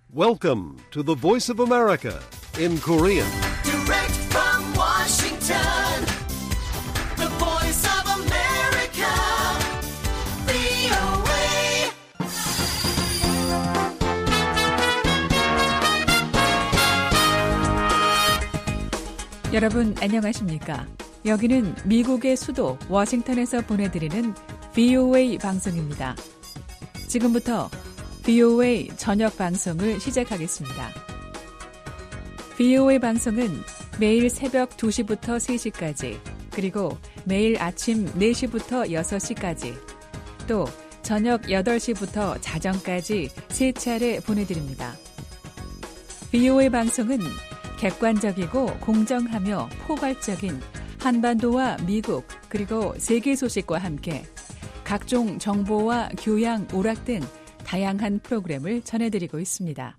Welcome to the Voice of America in Korean. Direct from Washington, the Voice of America, VOA. 여러분 안녕하십니까? 여기는 미국의 수도 워싱턴에서 보내드리는 VOA 방송입니다. 지금부터 VOA 저녁 방송을 시작하겠습니다. VOA 방송은 매일 새벽 2시부터 3시까지, 그리고 매일 아침 4시부터 6시까지, 또 저녁 8시부터 자정까지 3차례 보내드립니다. VOA 방송은 객관적이고 공정하며 포괄적인 한반도와 미국 그리고 세계 소식과 함께 각종 정보와 교양, 오락 등 다양한 프로그램을 전해드리고 있습니다.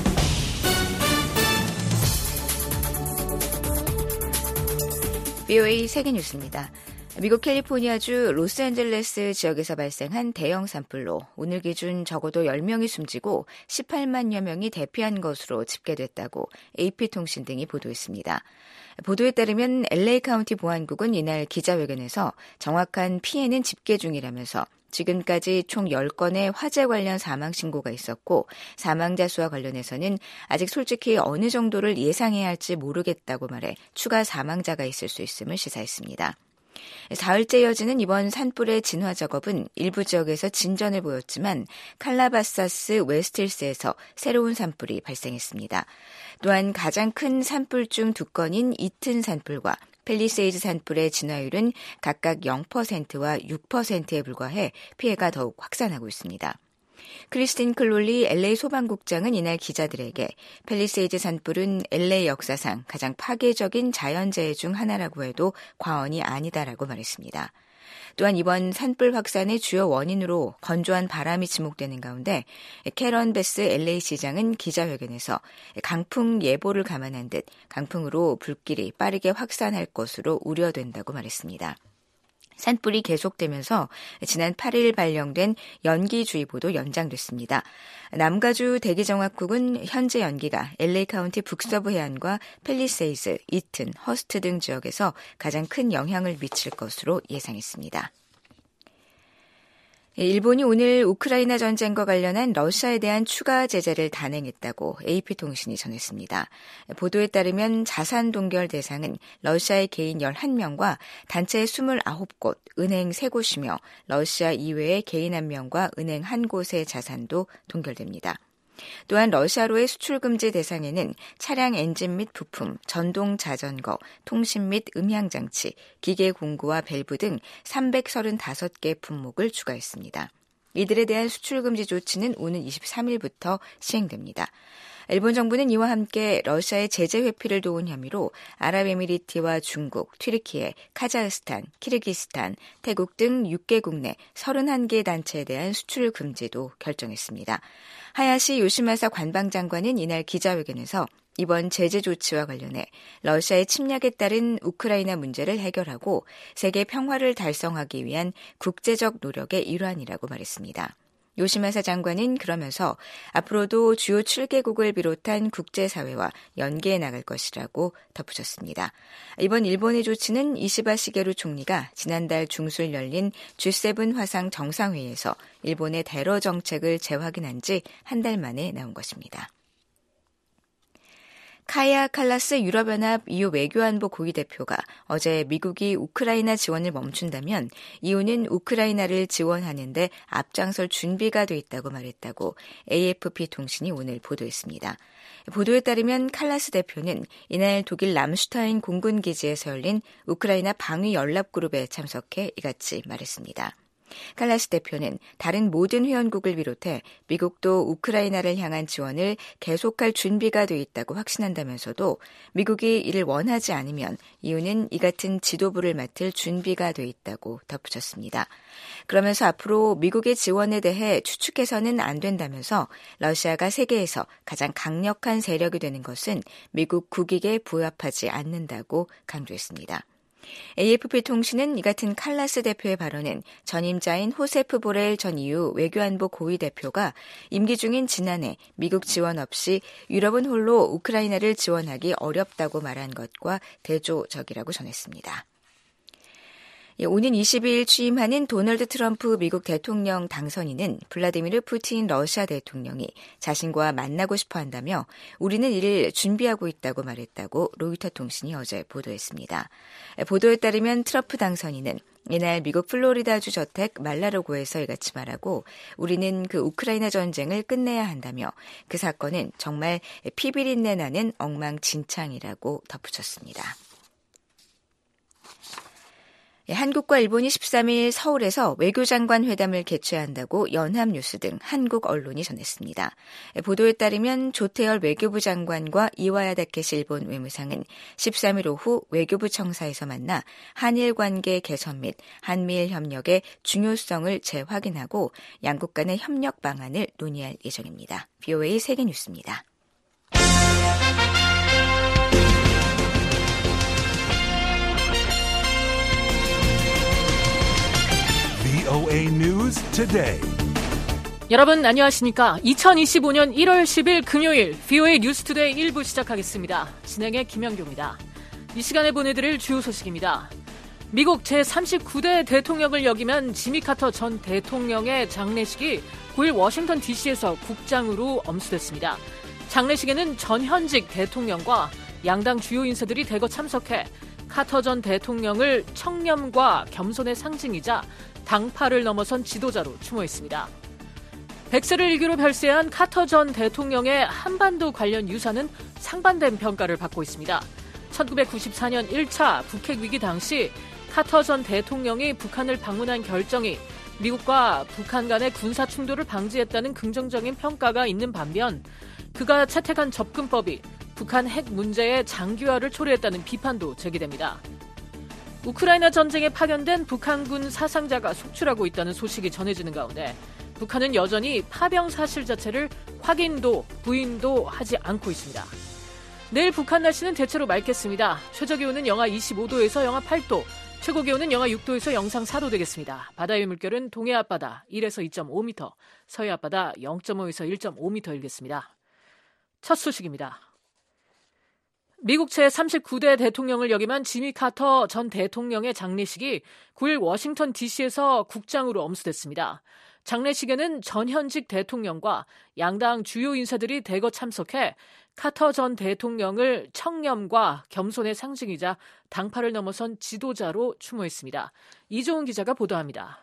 VOA 세계뉴스입니다. 미국 캘리포니아주 로스앤젤레스 지역에서 발생한 대형 산불로 오늘 기준 적어도 10명이 숨지고 18만여 명이 대피한 것으로 집계됐다고 AP통신 등이 보도했습니다. 보도에 따르면 LA 카운티 보안국은 이날 기자회견에서 정확한 피해는 집계 중이라면서 지금까지 총 10건의 화재 관련 사망 신고가 있었고 사망자 수와 관련해서는 아직 솔직히 어느 정도를 예상해야 할지 모르겠다고 말해 추가 사망자가 있을 수 있음을 시사했습니다. 사흘째 이어지는 이번 산불의 진화 작업은 일부 지역에서 진전을 보였지만 칼라바사스 웨스트힐스에서 새로운 산불이 발생했습니다. 또한 가장 큰 산불 중 2건인 이튼 산불과 팰리세이드 산불의 진화율은 각각 0%와 6%에 불과해 피해가 더욱 확산하고 있습니다. 크리스틴 클롤리 LA 소방국장은 이날 기자들에게 팰리세이드 산불은 LA 역사상 가장 파괴적인 자연재해 중 하나라고 해도 과언이 아니다라고 말했습니다. 또한 이번 산불 확산의 주요 원인으로 건조한 바람이 지목되는 가운데 캐런 베스 LA 시장은 기자회견에서 강풍 예보를 감안한 듯 강풍으로 불길이 빠르게 확산할 것으로 우려된다고 말했습니다. 산불이 계속되면서 지난 8일 발령된 연기주의보도 연장됐습니다. 남가주 대기정학국은 현재 연기가 LA 카운티 북서부 해안과 팰리세이드, 이튼, 허스트 등 지역에서 가장 큰 영향을 미칠 것으로 예상했습니다. 일본이 오늘 우크라이나 전쟁과 관련한 러시아에 대한 추가 제재를 단행했다고 AP통신이 전했습니다. 보도에 따르면 자산 동결 대상은 러시아의 개인 11명과 단체 29곳, 은행 3곳이며 러시아 이외의 개인 1명과 은행 1곳의 자산도 동결됩니다. 또한 러시아로의 수출 금지 대상에는 차량 엔진 및 부품, 전동 자전거, 통신 및 음향장치, 기계 공구와 밸브 등 335개 품목을 추가했습니다. 이들에 대한 수출 금지 조치는 오는 23일부터 시행됩니다. 일본 정부는 이와 함께 러시아의 제재 회피를 도운 혐의로 아랍에미리트와 중국, 튀르키예, 카자흐스탄, 키르기스탄, 태국 등 6개국 내 31개 단체에 대한 수출 금지도 결정했습니다. 하야시 요시마사 관방장관은 이날 기자회견에서 이번 제재 조치와 관련해 러시아의 침략에 따른 우크라이나 문제를 해결하고 세계 평화를 달성하기 위한 국제적 노력의 일환이라고 말했습니다. 요시마사 장관은 그러면서 앞으로도 주요 7개국을 비롯한 국제사회와 연계해 나갈 것이라고 덧붙였습니다. 이번 일본의 조치는 이시바 시게루 총리가 지난달 중순 열린 G7 화상 정상회의에서 일본의 테러 정책을 재확인한 지 한 달 만에 나온 것입니다. 카야 칼라스 유럽연합 EU 외교안보 고위대표가 어제 미국이 우크라이나 지원을 멈춘다면 EU는 우크라이나를 지원하는 데 앞장설 준비가 돼 있다고 말했다고 AFP 통신이 오늘 보도했습니다. 보도에 따르면 칼라스 대표는 이날 독일 람슈타인 공군기지에서 열린 우크라이나 방위연락그룹에 참석해 이같이 말했습니다. 칼라스 대표는 다른 모든 회원국을 비롯해 미국도 우크라이나를 향한 지원을 계속할 준비가 돼 있다고 확신한다면서도 미국이 이를 원하지 않으면 EU는 이 같은 지도부를 맡을 준비가 돼 있다고 덧붙였습니다. 그러면서 앞으로 미국의 지원에 대해 추측해서는 안 된다면서 러시아가 세계에서 가장 강력한 세력이 되는 것은 미국 국익에 부합하지 않는다고 강조했습니다. AFP 통신은 이 같은 칼라스 대표의 발언은 전임자인 호세프 보렐 전 EU 외교안보 고위 대표가 임기 중인 지난해 미국 지원 없이 유럽은 홀로 우크라이나를 지원하기 어렵다고 말한 것과 대조적이라고 전했습니다. 오는 22일 취임하는 도널드 트럼프 미국 대통령 당선인은 블라디미르 푸틴 러시아 대통령이 자신과 만나고 싶어 한다며 우리는 이를 준비하고 있다고 말했다고 로이터 통신이 어제 보도했습니다. 보도에 따르면 트럼프 당선인은 이날 미국 플로리다주 저택 말라로고에서 이같이 말하고 우리는 그 우크라이나 전쟁을 끝내야 한다며 그 사건은 정말 피비린내 나는 엉망진창이라고 덧붙였습니다. 한국과 일본이 13일 서울에서 외교장관 회담을 개최한다고 연합뉴스 등 한국 언론이 전했습니다. 보도에 따르면 조태열 외교부 장관과 이와야 다케시 일본 외무상은 13일 오후 외교부 청사에서 만나 한일 관계 개선 및 한미일 협력의 중요성을 재확인하고 양국 간의 협력 방안을 논의할 예정입니다. VOA 세계뉴스입니다. VOA News Today. 여러분 안녕하십니까? 2025년 1월 10일 금요일 VOA 뉴스 투데이 1부 시작하겠습니다. 진행의 김영규입니다. 이 시간에 보내드릴 주요 소식입니다. 미국 제39대 대통령을 역임한 지미 카터 전 대통령의 장례식이 9일 워싱턴 DC에서 국장으로 엄수됐습니다. 장례식에는 전현직 대통령과 양당 주요 인사들이 대거 참석해 카터 전 대통령을 청렴과 겸손의 상징이자 당파를 넘어선 지도자로 추모했습니다. 100세를 일기로 별세한 카터 전 대통령의 한반도 관련 유산은 상반된 평가를 받고 있습니다. 1994년 1차 북핵 위기 당시 카터 전 대통령이 북한을 방문한 결정이 미국과 북한 간의 군사 충돌을 방지했다는 긍정적인 평가가 있는 반면 그가 채택한 접근법이 북한 핵 문제의 장기화를 초래했다는 비판도 제기됩니다. 우크라이나 전쟁에 파견된 북한군 사상자가 속출하고 있다는 소식이 전해지는 가운데 북한은 여전히 파병 사실 자체를 확인도 부인도 하지 않고 있습니다. 내일 북한 날씨는 대체로 맑겠습니다. 최저기온은 영하 25도에서 영하 8도, 최고기온은 영하 6도에서 영상 4도 되겠습니다. 바다의 물결은 동해 앞바다 1에서 2.5m, 서해 앞바다 0.5에서 1.5m 일겠습니다. 첫 소식입니다. 미국 제39대 대통령을 역임한 지미 카터 전 대통령의 장례식이 9일 워싱턴 DC에서 국장으로 엄수됐습니다. 장례식에는 전현직 대통령과 양당 주요 인사들이 대거 참석해 카터 전 대통령을 청렴과 겸손의 상징이자 당파를 넘어선 지도자로 추모했습니다. 이종훈 기자가 보도합니다.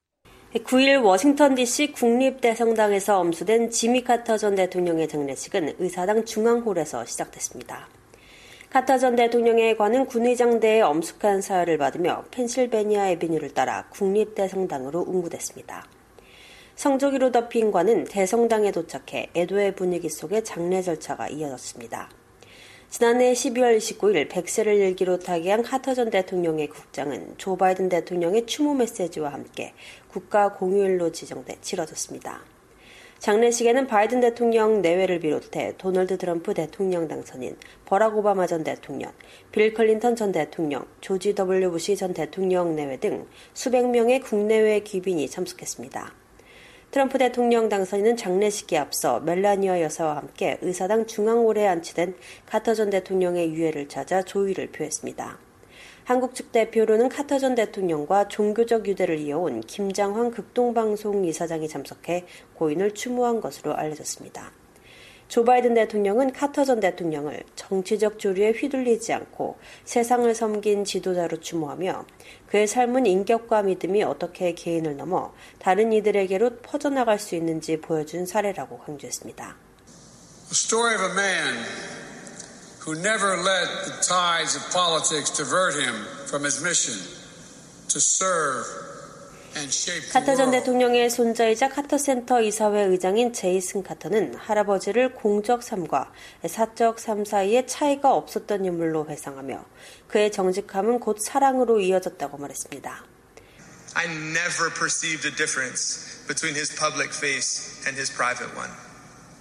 9일 워싱턴 DC 국립대성당에서 엄수된 지미 카터 전 대통령의 장례식은 의사당 중앙홀에서 시작됐습니다. 카터 전 대통령의 관은 군의장대의 엄숙한 사열을 받으며 펜실베니아 애비뉴를 따라 국립대성당으로 운구됐습니다. 성조기로 덮인 관은 대성당에 도착해 애도의 분위기 속에 장례 절차가 이어졌습니다. 지난해 12월 29일 100세를 일기로 타계한 카터 전 대통령의 국장은 조 바이든 대통령의 추모 메시지와 함께 국가 공휴일로 지정돼 치러졌습니다. 장례식에는 바이든 대통령 내외를 비롯해 도널드 트럼프 대통령 당선인, 버락 오바마 전 대통령, 빌 클린턴 전 대통령, 조지 W. 부시 전 대통령 내외 등 수백 명의 국내외 귀빈이 참석했습니다. 트럼프 대통령 당선인은 장례식에 앞서 멜라니아 여사와 함께 의사당 중앙홀에 안치된 카터 전 대통령의 유해를 찾아 조의를 표했습니다. 한국 측 대표로는 카터 전 대통령과 종교적 유대를 이어온 김장황 극동방송 이사장이 참석해 고인을 추모한 것으로 알려졌습니다. 조 바이든 대통령은 카터 전 대통령을 정치적 조류에 휘둘리지 않고 세상을 섬긴 지도자로 추모하며 그의 삶은 인격과 믿음이 어떻게 개인을 넘어 다른 이들에게로 퍼져나갈 수 있는지 보여준 사례라고 강조했습니다. The story of a man who never let the tides of politics divert him from his mission to serve and shape the 카터 전 world. 대통령의 손자이자 카터센터 이사회 의장인 제이슨 카터는 할아버지를 공적 삶과 사적 삶 사이에 차이가 없었던 인물로 회상하며 그의 정직함은 곧 사랑으로 이어졌다고 말했습니다. I never perceived a difference between his public face and his private one.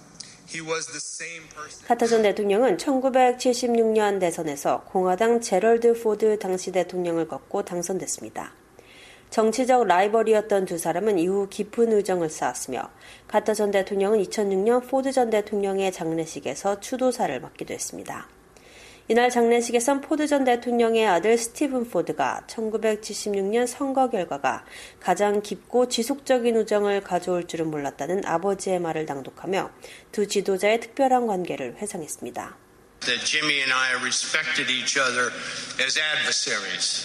He was the same person. 카터 전 대통령은 1976년 대선에서 공화당 제럴드 포드 당시 대통령을 꺾고 당선됐습니다. 정치적 라이벌이었던 두 사람은 이후 깊은 우정을 쌓았으며 카터 전 대통령은 2006년 포드 전 대통령의 장례식에서 추도사를 맡기도 했습니다. 이날 장례식에선 포드 전 대통령의 아들 스티븐 포드가 1976년 선거 결과가 가장 깊고 지속적인 우정을 가져올 줄은 몰랐다는 아버지의 말을 낭독하며 두 지도자의 특별한 관계를 회상했습니다. That Jimmy and I respected each other as adversaries.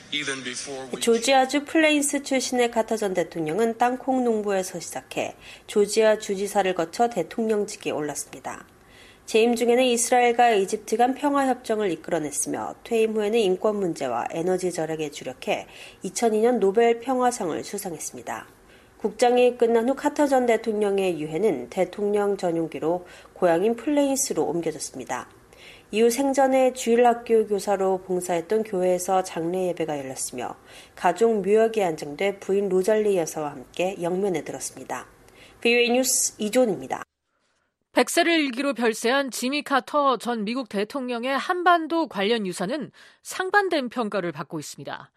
조지아주 플레인스 출신의 카터 전 대통령은 땅콩 농부에서 시작해 조지아 주지사를 거쳐 대통령직에 올랐습니다. 재임 중에는 이스라엘과 이집트 간 평화협정을 이끌어냈으며 퇴임 후에는 인권 문제와 에너지 절약에 주력해 2002년 노벨 평화상을 수상했습니다. 국장이 끝난 후 카터 전 대통령의 유해는 대통령 전용기로 고향인 플레인스로 옮겨졌습니다. 이후 생전에 주일학교 교사로 봉사했던 교회에서 장례 예배가 열렸으며 가족 묘역에 안정돼 부인 로잘리 여사와 함께 영면에 들었습니다. VOA 뉴스 이존입니다. 100세를 일기로 별세한 지미 카터 전 미국 대통령의 한반도 관련 유산은 상반된 평가를 받고 있습니다.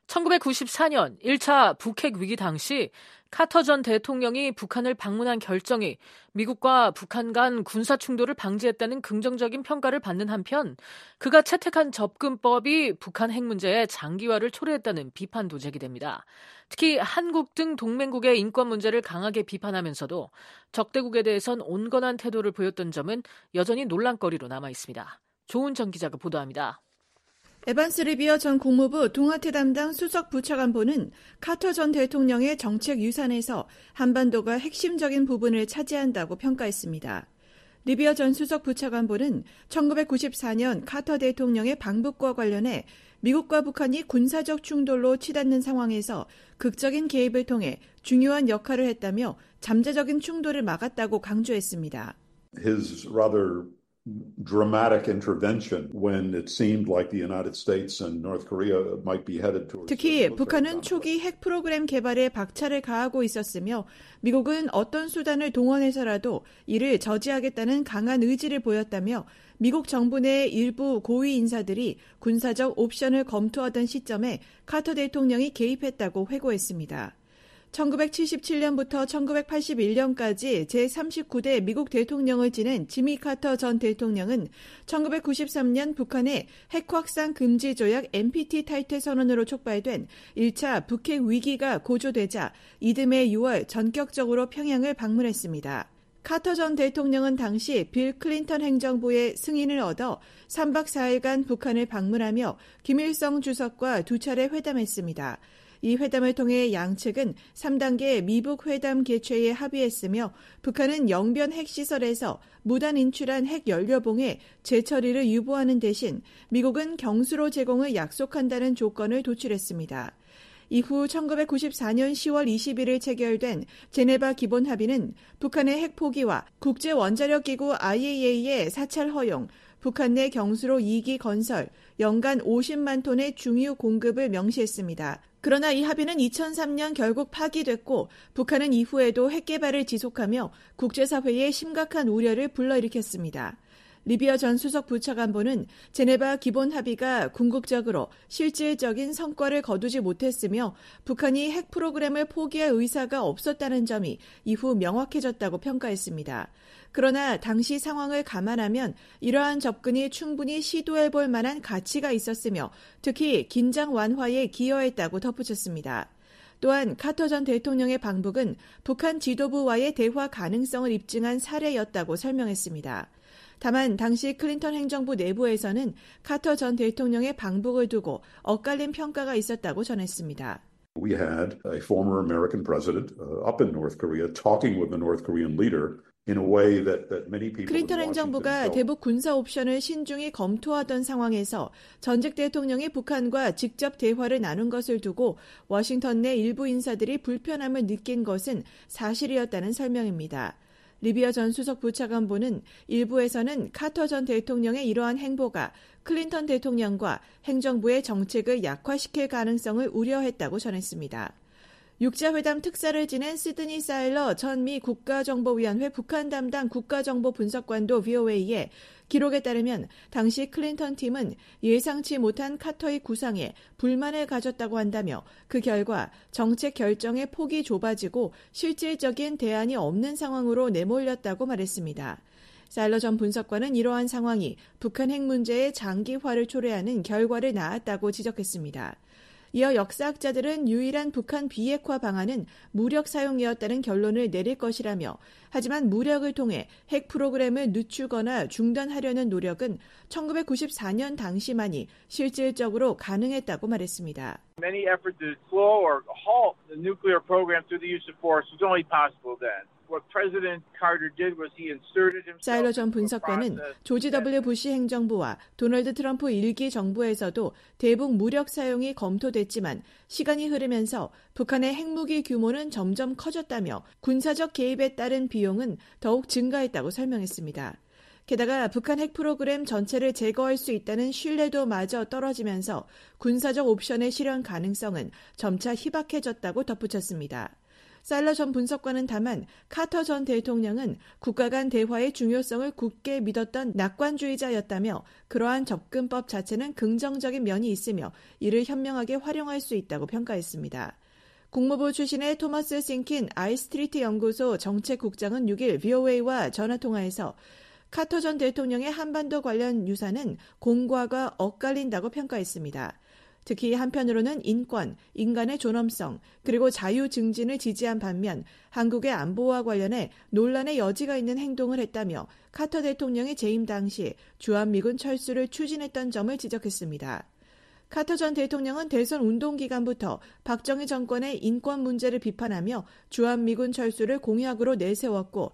1994년 1차 북핵 위기 당시 카터 전 대통령이 북한을 방문한 결정이 미국과 북한 간 군사 충돌을 방지했다는 긍정적인 평가를 받는 한편 그가 채택한 접근법이 북한 핵 문제의 장기화를 초래했다는 비판도 제기됩니다. 특히 한국 등 동맹국의 인권 문제를 강하게 비판하면서도 적대국에 대해선 온건한 태도를 보였던 점은 여전히 논란거리로 남아 있습니다. 조은정 기자가 보도합니다. 에반스 리비어 전 국무부 동아태 담당 수석 부차관보는 카터 전 대통령의 정책 유산에서 한반도가 핵심적인 부분을 차지한다고 평가했습니다. 리비어 전 수석 부차관보는 1994년 카터 대통령의 방북과 관련해 미국과 북한이 군사적 충돌로 치닫는 상황에서 극적인 개입을 통해 중요한 역할을 했다며 잠재적인 충돌을 막았다고 강조했습니다. His rather dramatic intervention when it seemed like the United States and North Korea might be headed towards. 특히 북한은 초기 핵 프로그램 개발에 박차를 가하고 있었으며 미국은 어떤 수단을 동원해서라도 이를 저지하겠다는 강한 의지를 보였다며 미국 정부 내 일부 고위 인사들이 군사적 옵션을 검토하던 시점에 카터 대통령이 개입했다고 회고했습니다. 1977년부터 1981년까지 제39대 미국 대통령을 지낸 지미 카터 전 대통령은 1993년 북한의 핵 확산 금지 조약 NPT 탈퇴 선언으로 촉발된 1차 북핵 위기가 고조되자 이듬해 6월 전격적으로 평양을 방문했습니다. 카터 전 대통령은 당시 빌 클린턴 행정부의 승인을 얻어 3박 4일간 북한을 방문하며 김일성 주석과 두 차례 회담했습니다. 이 회담을 통해 양측은 3단계 미북 회담 개최에 합의했으며 북한은 영변 핵시설에서 무단 인출한 핵 연료봉의 재처리를 유보하는 대신 미국은 경수로 제공을 약속한다는 조건을 도출했습니다. 이후 1994년 10월 20일을 체결된 제네바 기본 합의는 북한의 핵 포기와 국제원자력기구 IAEA의 사찰 허용, 북한 내 경수로 2기 건설, 연간 50만 톤의 중유 공급을 명시했습니다. 그러나 이 합의는 2003년 결국 파기됐고 북한은 이후에도 핵 개발을 지속하며 국제사회에 심각한 우려를 불러일으켰습니다. 리비어 전 수석 부차관보는 제네바 기본 합의가 궁극적으로 실질적인 성과를 거두지 못했으며 북한이 핵 프로그램을 포기할 의사가 없었다는 점이 이후 명확해졌다고 평가했습니다. 그러나 당시 상황을 감안하면 이러한 접근이 충분히 시도해볼 만한 가치가 있었으며 특히 긴장 완화에 기여했다고 덧붙였습니다. 또한 카터 전 대통령의 방북은 북한 지도부와의 대화 가능성을 입증한 사례였다고 설명했습니다. 다만 당시 클린턴 행정부 내부에서는 카터 전 대통령의 방북을 두고 엇갈린 평가가 있었다고 전했습니다. We had a former American president up in North Korea talking with the North Korean leader in a way that many people. 클린턴 행정부가 대북 군사 옵션을 신중히 검토하던 상황에서 전직 대통령이 북한과 직접 대화를 나눈 것을 두고 워싱턴 내 일부 인사들이 불편함을 느낀 것은 사실이었다는 설명입니다. 리비어 전 수석 부차관보는 일부에서는 카터 전 대통령의 이러한 행보가 클린턴 대통령과 행정부의 정책을 약화시킬 가능성을 우려했다고 전했습니다. 육자회담 특사를 지낸 시드니 사일러 전 미 국가정보위원회 북한 담당 국가정보분석관도 VOA에 기록에 따르면 당시 클린턴 팀은 예상치 못한 카터의 구상에 불만을 가졌다고 한다며 그 결과 정책 결정의 폭이 좁아지고 실질적인 대안이 없는 상황으로 내몰렸다고 말했습니다. 사일러 전 분석관은 이러한 상황이 북한 핵 문제의 장기화를 초래하는 결과를 낳았다고 지적했습니다. 이어 역사학자들은 유일한 북한 비핵화 방안은 무력 사용이었다는 결론을 내릴 것이라며 하지만 무력을 통해 핵 프로그램을 늦추거나 중단하려는 노력은 1994년 당시만이 실질적으로 가능했다고 말했습니다. Many efforts to slow or halt the nuclear program through the use of force was only possible then. 사일러 전 분석관은 조지 W. 부시 행정부와 도널드 트럼프 1기 정부에서도 대북 무력 사용이 검토됐지만 시간이 흐르면서 북한의 핵무기 규모는 점점 커졌다며 군사적 개입에 따른 비용은 더욱 증가했다고 설명했습니다. 게다가 북한 핵 프로그램 전체를 제거할 수 있다는 신뢰도 마저 떨어지면서 군사적 옵션의 실현 가능성은 점차 희박해졌다고 덧붙였습니다. 사일러 전 분석관은 다만 카터 전 대통령은 국가 간 대화의 중요성을 굳게 믿었던 낙관주의자였다며 그러한 접근법 자체는 긍정적인 면이 있으며 이를 현명하게 활용할 수 있다고 평가했습니다. 국무부 출신의 토머스 싱킨 아이스트리트 연구소 정책국장은 6일 VOA와 전화통화에서 카터 전 대통령의 한반도 관련 유산은 공과가 엇갈린다고 평가했습니다. 특히 한편으로는 인권, 인간의 존엄성, 그리고 자유 증진을 지지한 반면 한국의 안보와 관련해 논란의 여지가 있는 행동을 했다며 카터 대통령의 재임 당시 주한미군 철수를 추진했던 점을 지적했습니다. 카터 전 대통령은 대선 운동 기간부터 박정희 정권의 인권 문제를 비판하며 주한미군 철수를 공약으로 내세웠고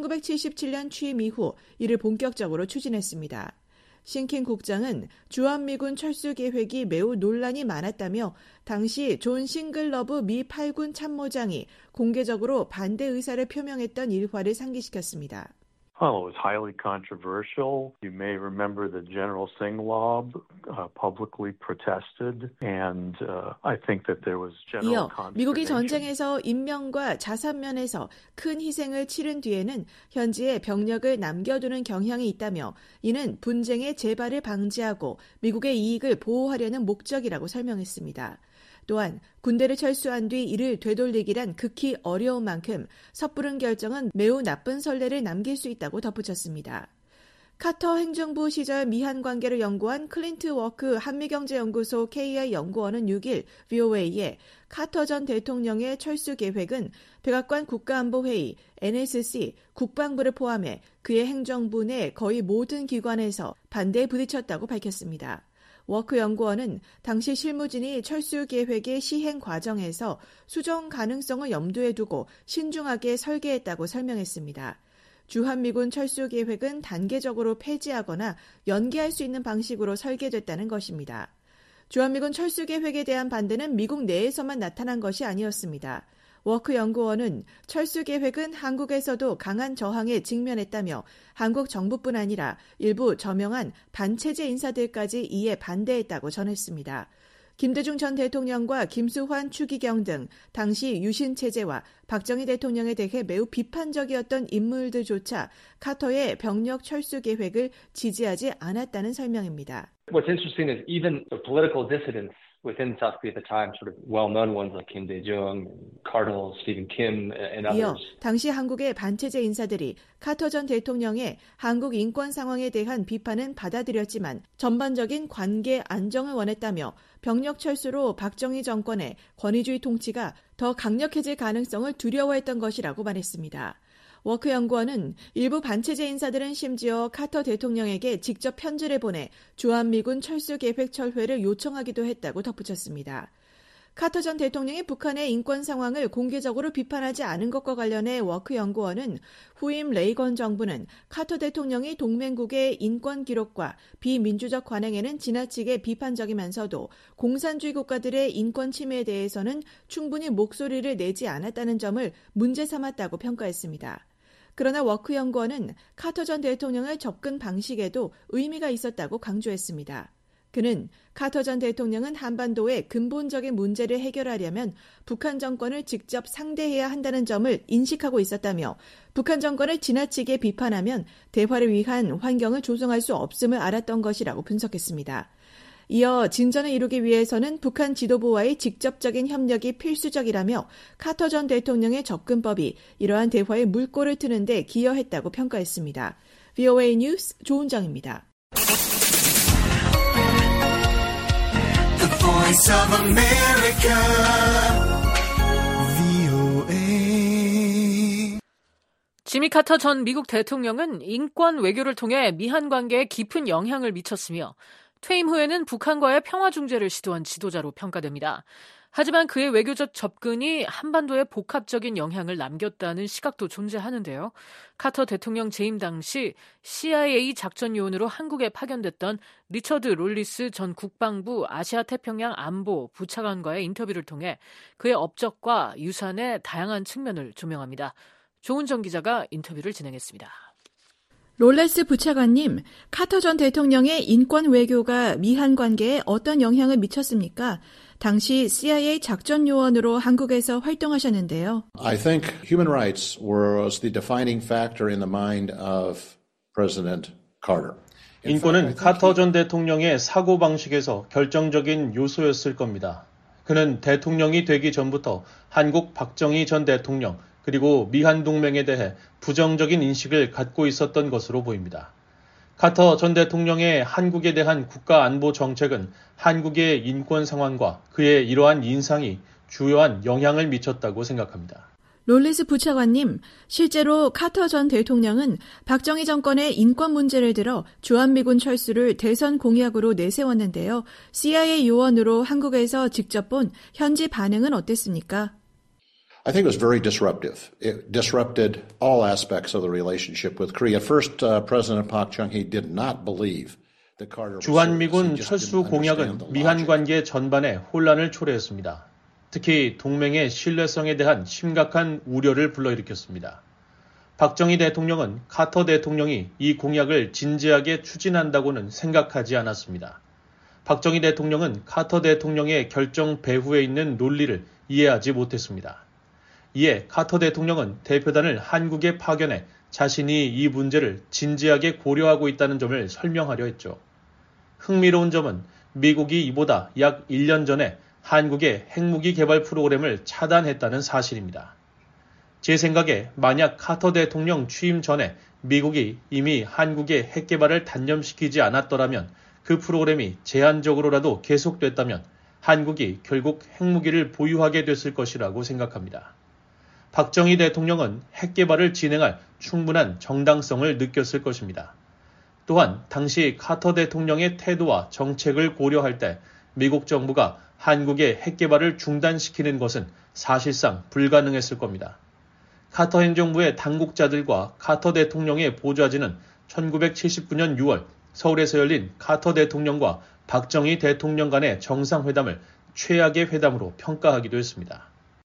1977년 취임 이후 이를 본격적으로 추진했습니다. 싱킨 국장은 주한미군 철수 계획이 매우 논란이 많았다며 당시 존 싱글러브 미 8군 참모장이 공개적으로 반대 의사를 표명했던 일화를 상기시켰습니다. Well, it was highly controversial. You may remember that General Singlaub publicly protested, and I think that there was general consternation. 이어 미국이 전쟁에서 인명과 자산 면에서 큰 희생을 치른 뒤에는 현지에 병력을 남겨두는 경향이 있다며 이는 분쟁의 재발을 방지하고 미국의 이익을 보호하려는 목적이라고 설명했습니다. 또한 군대를 철수한 뒤 이를 되돌리기란 극히 어려운 만큼 섣부른 결정은 매우 나쁜 선례를 남길 수 있다고 덧붙였습니다. 카터 행정부 시절 미한 관계를 연구한 클린트 워크 한미경제연구소 KI 연구원은 6일 VOA에 카터 전 대통령의 철수 계획은 백악관 국가안보회의, NSC, 국방부를 포함해 그의 행정부 내 거의 모든 기관에서 반대에 부딪혔다고 밝혔습니다. 워크 연구원은 당시 실무진이 철수 계획의 시행 과정에서 수정 가능성을 염두에 두고 신중하게 설계했다고 설명했습니다. 주한미군 철수 계획은 단계적으로 폐지하거나 연기할 수 있는 방식으로 설계됐다는 것입니다. 주한미군 철수 계획에 대한 반대는 미국 내에서만 나타난 것이 아니었습니다. 워크 연구원은 철수 계획은 한국에서도 강한 저항에 직면했다며 한국 정부뿐 아니라 일부 저명한 반체제 인사들까지 이에 반대했다고 전했습니다. 김대중 전 대통령과 김수환 추기경 등 당시 유신 체제와 박정희 대통령에 대해 매우 비판적이었던 인물들조차 카터의 병력 철수 계획을 지지하지 않았다는 설명입니다. What's interesting is even the political dissidents within South Korea at the time, sort of well-known ones like Kim Dae-jung, Cardinal Stephen Kim, and others. 이어 당시 한국의 반체제 인사들이 카터 전 대통령의 한국 인권 상황에 대한 비판은 받아들였지만 전반적인 관계 안정을 원했다며 병력 철수로 박정희 정권의 권위주의 통치가 더 강력해질 가능성을 두려워했던 것이라고 말했습니다. 워크 연구원은 일부 반체제 인사들은 심지어 카터 대통령에게 직접 편지를 보내 주한미군 철수 계획 철회를 요청하기도 했다고 덧붙였습니다. 카터 전 대통령이 북한의 인권 상황을 공개적으로 비판하지 않은 것과 관련해 워크 연구원은 후임 레이건 정부는 카터 대통령이 동맹국의 인권 기록과 비민주적 관행에는 지나치게 비판적이면서도 공산주의 국가들의 인권 침해에 대해서는 충분히 목소리를 내지 않았다는 점을 문제 삼았다고 평가했습니다. 그러나 워크 연구원은 카터 전 대통령의 접근 방식에도 의미가 있었다고 강조했습니다. 그는 카터 전 대통령은 한반도의 근본적인 문제를 해결하려면 북한 정권을 직접 상대해야 한다는 점을 인식하고 있었다며 북한 정권을 지나치게 비판하면 대화를 위한 환경을 조성할 수 없음을 알았던 것이라고 분석했습니다. 이어 진전을 이루기 위해서는 북한 지도부와의 직접적인 협력이 필수적이라며 카터 전 대통령의 접근법이 이러한 대화의 물꼬를 트는 데 기여했다고 평가했습니다. VOA 뉴스 조은정입니다. The Voice of America, VOA. 지미 카터 전 미국 대통령은 인권 외교를 통해 미한 관계에 깊은 영향을 미쳤으며 퇴임 후에는 북한과의 평화 중재를 시도한 지도자로 평가됩니다. 하지만 그의 외교적 접근이 한반도에 복합적인 영향을 남겼다는 시각도 존재하는데요. 카터 대통령 재임 당시 CIA 작전 요원으로 한국에 파견됐던 리처드 롤리스 전 국방부 아시아태평양 안보 부차관과의 인터뷰를 통해 그의 업적과 유산의 다양한 측면을 조명합니다. 조은정 기자가 인터뷰를 진행했습니다. 롤레스 부차관님, 카터 전 대통령의 인권 외교가 미한 관계에 어떤 영향을 미쳤습니까? 당시 CIA 작전 요원으로 한국에서 활동하셨는데요. I think human rights was the defining factor in the mind of President Carter. 인권은 카터 전 대통령의 사고방식에서 결정적인 요소였을 겁니다. 그는 대통령이 되기 전부터 한국 박정희 전 대통령 그리고 미한 동맹에 대해 부정적인 인식을 갖고 있었던 것으로 보입니다. 카터 전 대통령의 한국에 대한 국가 안보 정책은 한국의 인권 상황과 그의 이러한 인상이 주요한 영향을 미쳤다고 생각합니다. 롤리스 부차관님, 실제로 카터 전 대통령은 박정희 정권의 인권 문제를 들어 주한미군 철수를 대선 공약으로 내세웠는데요. CIA 요원으로 한국에서 직접 본 현지 반응은 어땠습니까? I think it was very disruptive. It disrupted all aspects of the relationship with Korea. At first, President Park Chung-hee did not believe that Carter was 주한미군 철수 공약은 미한 관계 전반에 혼란을 초래했습니다. 특히 동맹의 신뢰성에 대한 심각한 우려를 불러일으켰습니다. 박정희 대통령은 카터 대통령이 이 공약을 진지하게 추진한다고는 생각하지 않았습니다. 박정희 대통령은 카터 대통령의 결정 배후에 있는 논리를 이해하지 못했습니다. 이에 카터 대통령은 대표단을 한국에 파견해 자신이 이 문제를 진지하게 고려하고 있다는 점을 설명하려 했죠. 흥미로운 점은 미국이 이보다 약 1년 전에 한국의 핵무기 개발 프로그램을 차단했다는 사실입니다. 제 생각에 만약 카터 대통령 취임 전에 미국이 이미 한국의 핵 개발을 단념시키지 않았더라면 그 프로그램이 제한적으로라도 계속됐다면 한국이 결국 핵무기를 보유하게 됐을 것이라고 생각합니다. 박정희 대통령은 핵 개발을 진행할 충분한 정당성을 느꼈을 것입니다. 또한 당시 카터 대통령의 태도와 정책을 고려할 때 미국 정부가 한국의 핵 개발을 중단시키는 것은 사실상 불가능했을 겁니다. 카터 행정부의 당국자들과 카터 대통령의 보좌진은 1979년 6월 서울에서 열린 카터 대통령과 박정희 대통령 간의 정상회담을 최악의 회담으로 평가하기도 했습니다.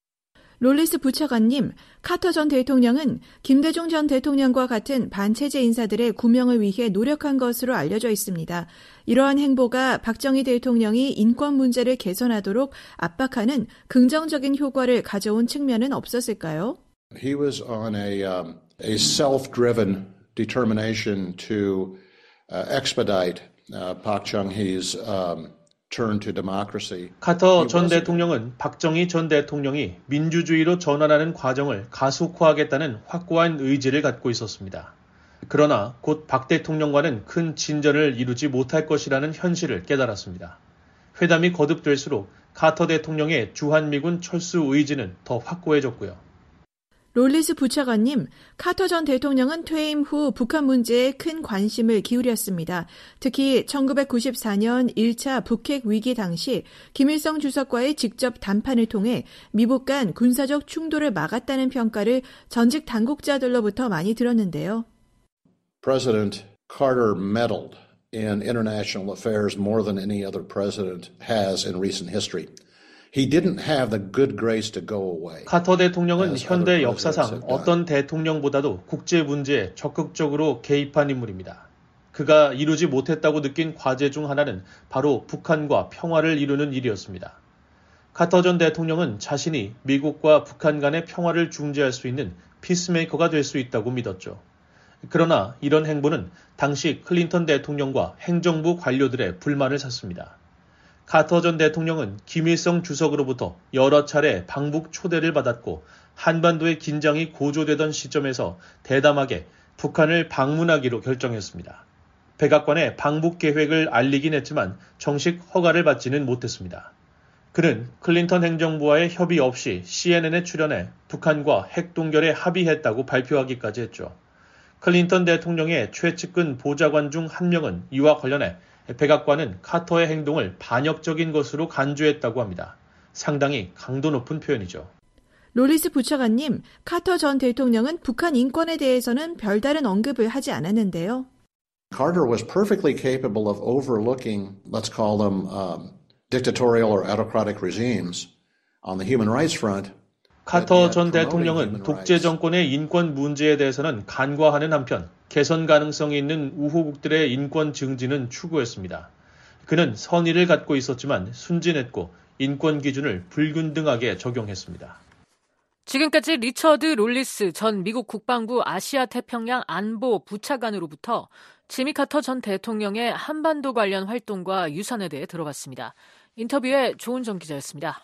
롤리스 부차관님, 카터 전 대통령은 김대중 전 대통령과 같은 반체제 인사들의 구명을 위해 노력한 것으로 알려져 있습니다. 이러한 행보가 박정희 대통령이 인권 문제를 개선하도록 압박하는 긍정적인 효과를 가져온 측면은 없었을까요? He was on a self-driven determination to expedite Park Chung-hee's turn to democracy. 카터 전 대통령은 박정희 전 대통령이 민주주의로 전환하는 과정을 가속화하겠다는 확고한 의지를 갖고 있었습니다. 그러나 곧 박 대통령과는 큰 진전을 이루지 못할 것이라는 현실을 깨달았습니다. 회담이 거듭될수록 카터 대통령의 주한미군 철수 의지는 더 확고해졌고요. 롤리스 부차관님, 카터 전 대통령은 퇴임 후 북한 문제에 큰 관심을 기울였습니다. 특히 1994년 1차 북핵 위기 당시 김일성 주석과의 직접談판을 통해 미북 간 군사적 충돌을 막았다는 평가를 전직 당국자들로부터 많이 들었는데요. President Carter meddled in international affairs more than any other president has in recent history. He didn't have the good grace to go away. 카터 대통령은 현대 역사상 어떤 대통령보다도 국제 문제에 적극적으로 개입한 인물입니다. 그가 이루지 못했다고 느낀 과제 중 하나는 바로 북한과 평화를 이루는 일이었습니다. 카터 전 대통령은 자신이 미국과 북한 간의 평화를 중재할 수 있는 피스메이커가 될 수 있다고 믿었죠. 그러나 이런 행보는 당시 클린턴 대통령과 행정부 관료들의 불만을 샀습니다. 카터 전 대통령은 김일성 주석으로부터 여러 차례 방북 초대를 받았고 한반도의 긴장이 고조되던 시점에서 대담하게 북한을 방문하기로 결정했습니다. 백악관에 방북 계획을 알리긴 했지만 정식 허가를 받지는 못했습니다. 그는 클린턴 행정부와의 협의 없이 CNN에 출연해 북한과 핵 동결에 합의했다고 발표하기까지 했죠. 클린턴 대통령의 최측근 보좌관 중 한 명은 이와 관련해 백악관은 카터의 행동을 반역적인 것으로 간주했다고 합니다. 상당히 강도 높은 표현이죠. 롤리스 부차관님, 카터 전 대통령은 북한 인권에 대해서는 별다른 언급을 하지 않았는데요. Carter was perfectly capable of overlooking, let's call them dictatorial or autocratic regimes on the human rights front. 카터 전 대통령은 독재 정권의 인권 문제에 대해서는 간과하는 한편 개선 가능성이 있는 우호국들의 인권 증진은 추구했습니다. 그는 선의를 갖고 있었지만 순진했고 인권 기준을 불균등하게 적용했습니다. 지금까지 리처드 롤리스 전 미국 국방부 아시아 태평양 안보 부차관으로부터 지미 카터 전 대통령의 한반도 관련 활동과 유산에 대해 들어봤습니다. 인터뷰에 조은정 기자였습니다.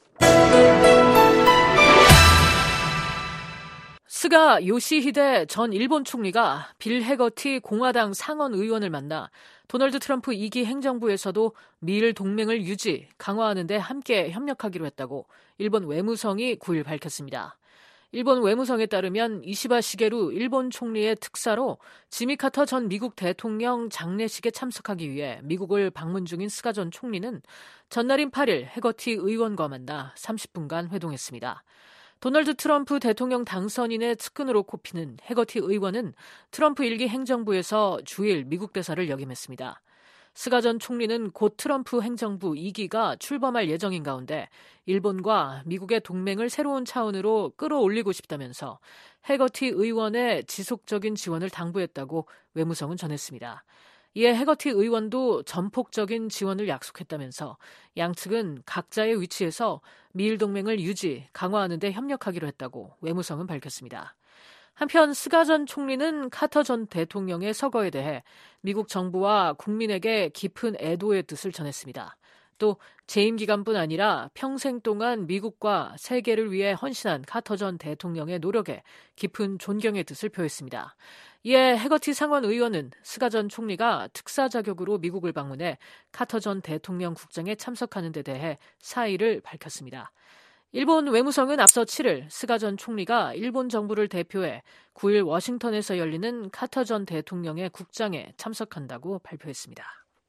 스가 요시히데 전 일본 총리가 빌 해거티 공화당 상원 의원을 만나 도널드 트럼프 2기 행정부에서도 미일 동맹을 유지, 강화하는 데 함께 협력하기로 했다고 일본 외무성이 9일 밝혔습니다. 일본 외무성에 따르면 이시바 시게루 일본 총리의 특사로 지미 카터 전 미국 대통령 장례식에 참석하기 위해 미국을 방문 중인 스가 전 총리는 전날인 8일 해거티 의원과 만나 30분간 회동했습니다. 도널드 트럼프 대통령 당선인의 측근으로 꼽히는 해거티 의원은 트럼프 1기 행정부에서 주일 미국 대사를 역임했습니다. 스가 전 총리는 곧 트럼프 행정부 2기가 출범할 예정인 가운데 일본과 미국의 동맹을 새로운 차원으로 끌어올리고 싶다면서 해거티 의원의 지속적인 지원을 당부했다고 외무성은 전했습니다. 이에 해거티 의원도 전폭적인 지원을 약속했다면서 양측은 각자의 위치에서 미일 동맹을 유지, 강화하는 데 협력하기로 했다고 외무성은 밝혔습니다. 한편 스가 전 총리는 카터 전 대통령의 서거에 대해 미국 정부와 국민에게 깊은 애도의 뜻을 전했습니다. 또 재임 기간뿐 아니라 평생 동안 미국과 세계를 위해 헌신한 카터 전 대통령의 노력에 깊은 존경의 뜻을 표했습니다. 이에 해거티 상원 의원은 스가 전 총리가 특사 자격으로 미국을 방문해 카터 전 대통령 국장에 참석하는 데 대해 사의를 밝혔습니다. 일본 외무성은 앞서 7일 스가 전 총리가 일본 정부를 대표해 9일 워싱턴에서 열리는 카터 전 대통령의 국장에 참석한다고 발표했습니다.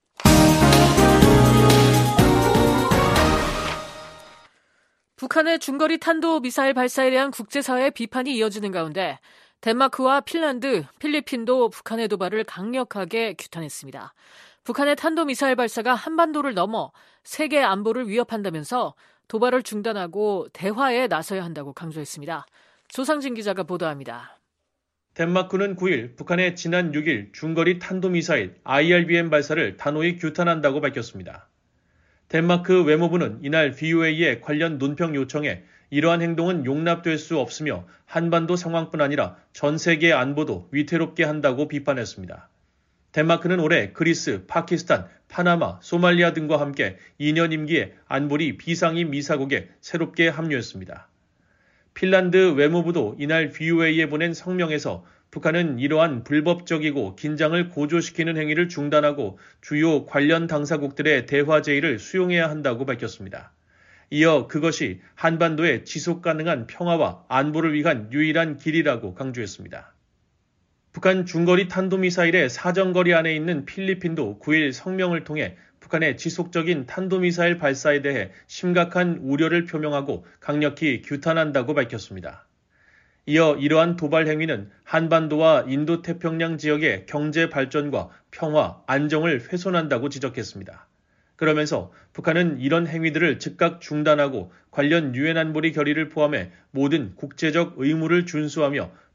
북한의 중거리 탄도미사일 발사에 대한 국제사회의 비판이 이어지는 가운데 덴마크와 핀란드, 필리핀도 북한의 도발을 강력하게 규탄했습니다. 북한의 탄도미사일 발사가 한반도를 넘어 세계 안보를 위협한다면서 도발을 중단하고 대화에 나서야 한다고 강조했습니다. 조상진 기자가 보도합니다. 덴마크는 9일 북한의 지난 6일 중거리 탄도미사일 IRBM 발사를 단호히 규탄한다고 밝혔습니다. 덴마크 외무부는 이날 VOA에 관련 논평 요청에 이러한 행동은 용납될 수 없으며 한반도 상황뿐 아니라 전 세계 안보도 위태롭게 한다고 비판했습니다. 덴마크는 올해 그리스, 파키스탄, 파나마, 소말리아 등과 함께 2년 임기에 안보리 비상임 이사국에 새롭게 합류했습니다. 핀란드 외무부도 이날 VOA에 보낸 성명에서 북한은 이러한 불법적이고 긴장을 고조시키는 행위를 중단하고 주요 관련 당사국들의 대화 제의를 수용해야 한다고 밝혔습니다. 이어 그것이 한반도의 지속 가능한 평화와 안보를 위한 유일한 길이라고 강조했습니다. 북한 중거리 탄도미사일의 사정거리 안에 있는 필리핀도 9일 성명을 통해 북한의 지속적인 탄도미사일 발사에 대해 심각한 우려를 표명하고 강력히 규탄한다고 밝혔습니다. 이어 이러한 도발 행위는 한반도와 인도태평양 지역의 경제 발전과 평화, 안정을 훼손한다고 지적했습니다. 그러면서 북한은 이런 행위들을 즉각 중단하고 관련 유엔 안보리 결의를 포함해 모든 국제적 의무를 준수하며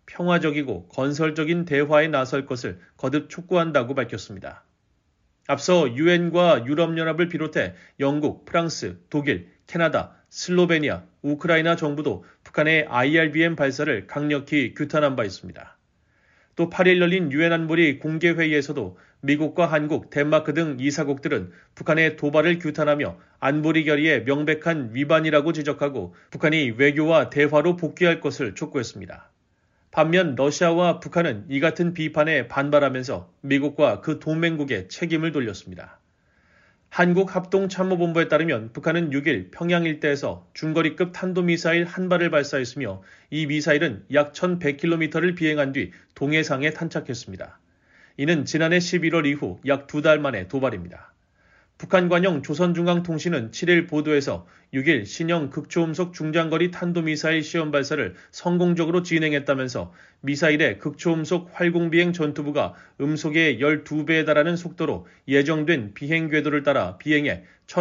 평화적이고 건설적인 대화에 나설 것을 거듭 촉구한다고 밝혔습니다. 앞서 유엔과 유럽연합을 비롯해 영국, 프랑스, 독일, 캐나다, 슬로베니아, 우크라이나 정부도 북한의 IRBM 발사를 강력히 규탄한 바 있습니다. 또 8일 열린 유엔 안보리 공개회의에서도 미국과 한국, 덴마크 등 이사국들은 북한의 도발을 규탄하며 안보리 결의의 명백한 위반이라고 지적하고 북한이 외교와 대화로 복귀할 것을 촉구했습니다. 반면 러시아와 북한은 이 같은 비판에 반발하면서 미국과 그 동맹국에 책임을 돌렸습니다. 한국합동참모본부에 따르면 북한은 6일 평양 일대에서 중거리급 탄도미사일 한 발을 발사했으며 이 미사일은 약 1100km를 비행한 뒤 동해상에 탄착했습니다. 이는 지난해 11월 이후 약 2달 만의 도발입니다. 북한 관영 조선중앙통신은 7일 보도에서 6일 신형 극초음속 중장거리 탄도미사일 시험 발사를 성공적으로 진행했다면서 미사일의 극초음속 활공비행 전투부가 음속의 12배에 달하는 속도로 예정된 비행 궤도를 따라 비행해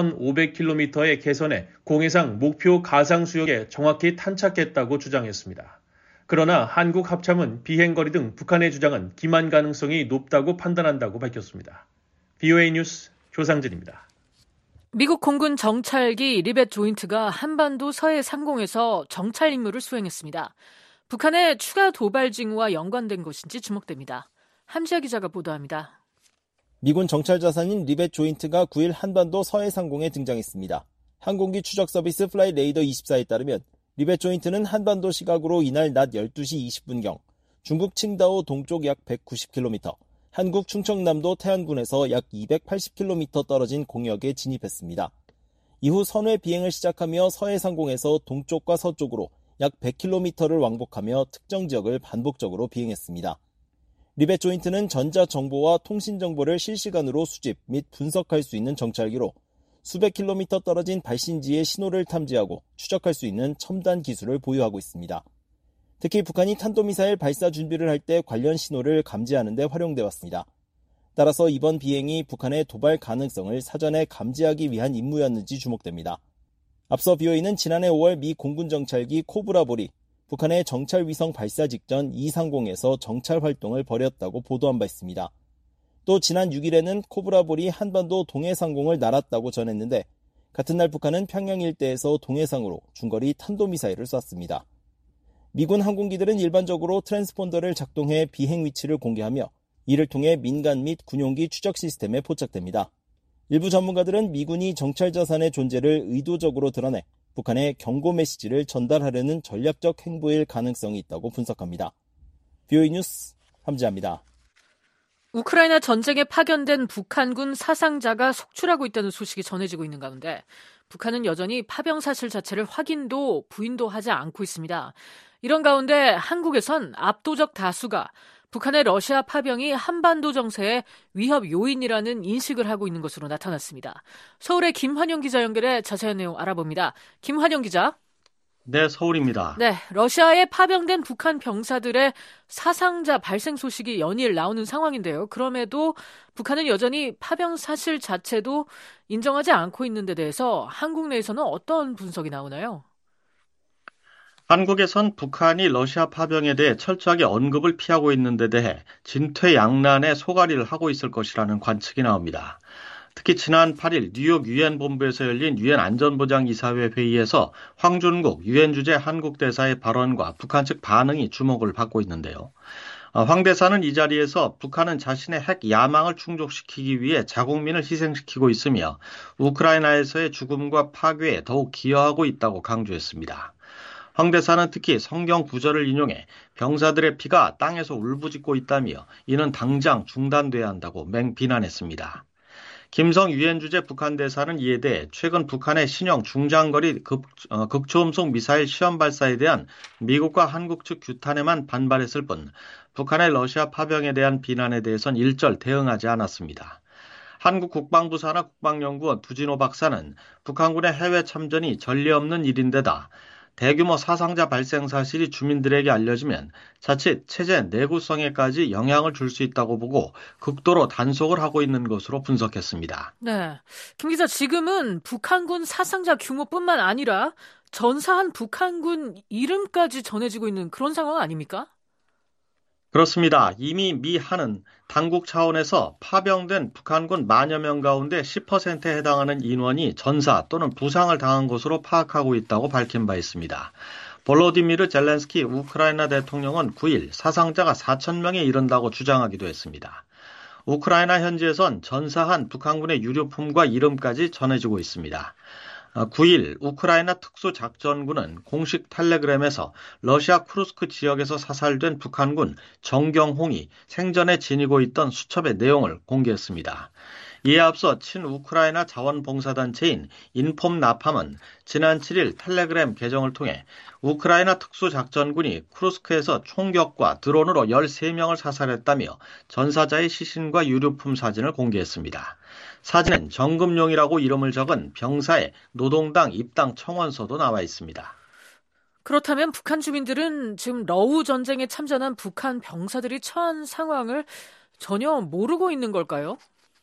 1500km의 개선해 공해상 목표 가상수역에 정확히 탄착했다고 주장했습니다. 그러나 한국합참은 비행거리 등 북한의 주장은 기만 가능성이 높다고 판단한다고 밝혔습니다. VOA 뉴스 조상진입니다. 미국 공군 정찰기 리벳 조인트가 한반도 서해 상공에서 정찰 임무를 수행했습니다. 북한의 추가 도발 징후와 연관된 것인지 주목됩니다. 함지아 기자가 보도합니다. 미군 정찰 자산인 리벳 조인트가 9일 한반도 서해 상공에 등장했습니다. 항공기 추적 서비스 플라이 레이더 24에 따르면 리벳 조인트는 한반도 시각으로 이날 낮 12시 20분경 중국 칭다오 동쪽 약 190km, 한국 충청남도 태안군에서 약 280km 떨어진 공역에 진입했습니다. 이후 선회 비행을 시작하며 서해 상공에서 동쪽과 서쪽으로 약 100km를 왕복하며 특정 지역을 반복적으로 비행했습니다. 리벳 조인트는 전자정보와 통신정보를 실시간으로 수집 및 분석할 수 있는 정찰기로 수백 킬로미터 떨어진 발신지의 신호를 탐지하고 추적할 수 있는 첨단 기술을 보유하고 있습니다. 특히 북한이 탄도미사일 발사 준비를 할 때 관련 신호를 감지하는 데 활용돼 왔습니다. 따라서 이번 비행이 북한의 도발 가능성을 사전에 감지하기 위한 임무였는지 주목됩니다. 앞서 BOE는 지난해 5월 미 공군 정찰기 코브라볼이 북한의 정찰 위성 발사 직전 이상공에서 정찰 활동을 벌였다고 보도한 바 있습니다. 또 지난 6일에는 코브라볼이 한반도 동해상공을 날았다고 전했는데 같은 날 북한은 평양 일대에서 동해상으로 중거리 탄도미사일을 쐈습니다. 미군 항공기들은 일반적으로 트랜스폰더를 작동해 비행 위치를 공개하며 이를 통해 민간 및 군용기 추적 시스템에 포착됩니다. 일부 전문가들은 미군이 정찰 자산의 존재를 의도적으로 드러내 북한에 경고 메시지를 전달하려는 전략적 행보일 가능성이 있다고 분석합니다. BOE 뉴스 함지아입니다. 우크라이나 전쟁에 파견된 북한군 사상자가 속출하고 있다는 소식이 전해지고 있는 가운데 북한은 여전히 파병 사실 자체를 확인도 부인도 하지 않고 있습니다. 이런 가운데 한국에선 압도적 다수가 북한의 러시아 파병이 한반도 정세의 위협 요인이라는 인식을 하고 있는 것으로 나타났습니다. 서울의 김환영 기자 연결해 자세한 내용 알아봅니다. 김환영 기자. 네, 서울입니다. 네, 러시아에 파병된 북한 병사들의 사상자 발생 소식이 연일 나오는 상황인데요. 그럼에도 북한은 여전히 파병 사실 자체도 인정하지 않고 있는 데 대해서 한국 내에서는 어떤 분석이 나오나요? 한국에선 북한이 러시아 파병에 대해 철저하게 언급을 피하고 있는 데 대해 진퇴양난의 소가리를 하고 있을 것이라는 관측이 나옵니다. 특히 지난 8일 뉴욕 유엔 본부에서 열린 유엔 안전보장이사회 회의에서 황준국 유엔 주재 한국 대사의 발언과 북한 측 반응이 주목을 받고 있는데요. 황 대사는 이 자리에서 북한은 자신의 핵 야망을 충족시키기 위해 자국민을 희생시키고 있으며 우크라이나에서의 죽음과 파괴에 더욱 기여하고 있다고 강조했습니다. 황 대사는 특히 성경 구절을 인용해 병사들의 피가 땅에서 울부짖고 있다며 이는 당장 중단돼야 한다고 맹비난했습니다. 김성 유엔 주재 북한 대사는 이에 대해 최근 북한의 신형 중장거리 극초음속 미사일 시험 발사에 대한 미국과 한국 측 규탄에만 반발했을 뿐 북한의 러시아 파병에 대한 비난에 대해선 일절 대응하지 않았습니다. 한국 국방부 산하 국방연구원 두진호 박사는 북한군의 해외 참전이 전례 없는 일인데다 대규모 사상자 발생 사실이 주민들에게 알려지면 자칫 체제 내구성에까지 영향을 줄 수 있다고 보고 극도로 단속을 하고 있는 것으로 분석했습니다. 네, 김 기자, 지금은 북한군 사상자 규모뿐만 아니라 전사한 북한군 이름까지 전해지고 있는 그런 상황 아닙니까? 그렇습니다. 이미 미 한은 당국 차원에서 파병된 북한군 만여 명 가운데 10%에 해당하는 인원이 전사 또는 부상을 당한 것으로 파악하고 있다고 밝힌 바 있습니다. 볼로디미르 젤렌스키 우크라이나 대통령은 9일 사상자가 4,000명에 이른다고 주장하기도 했습니다. 우크라이나 현지에선 전사한 북한군의 유류품과 이름까지 전해지고 있습니다. 9일 우크라이나 특수작전군은 공식 텔레그램에서 러시아 쿠르스크 지역에서 사살된 북한군 정경홍이 생전에 지니고 있던 수첩의 내용을 공개했습니다. 이에 앞서 친우크라이나 자원봉사단체인 인폼나팜은 지난 7일 텔레그램 계정을 통해 우크라이나 특수작전군이 쿠르스크에서 총격과 드론으로 13명을 사살했다며 전사자의 시신과 유류품 사진을 공개했습니다. 사진엔 정금용이라고 이름을 적은 병사의 노동당 입당 청원서도 나와 있습니다. 그렇다면 북한 주민들은 지금 러우 전쟁에 참전한 북한 병사들이 처한 상황을 전혀 모르고 있는 걸까요?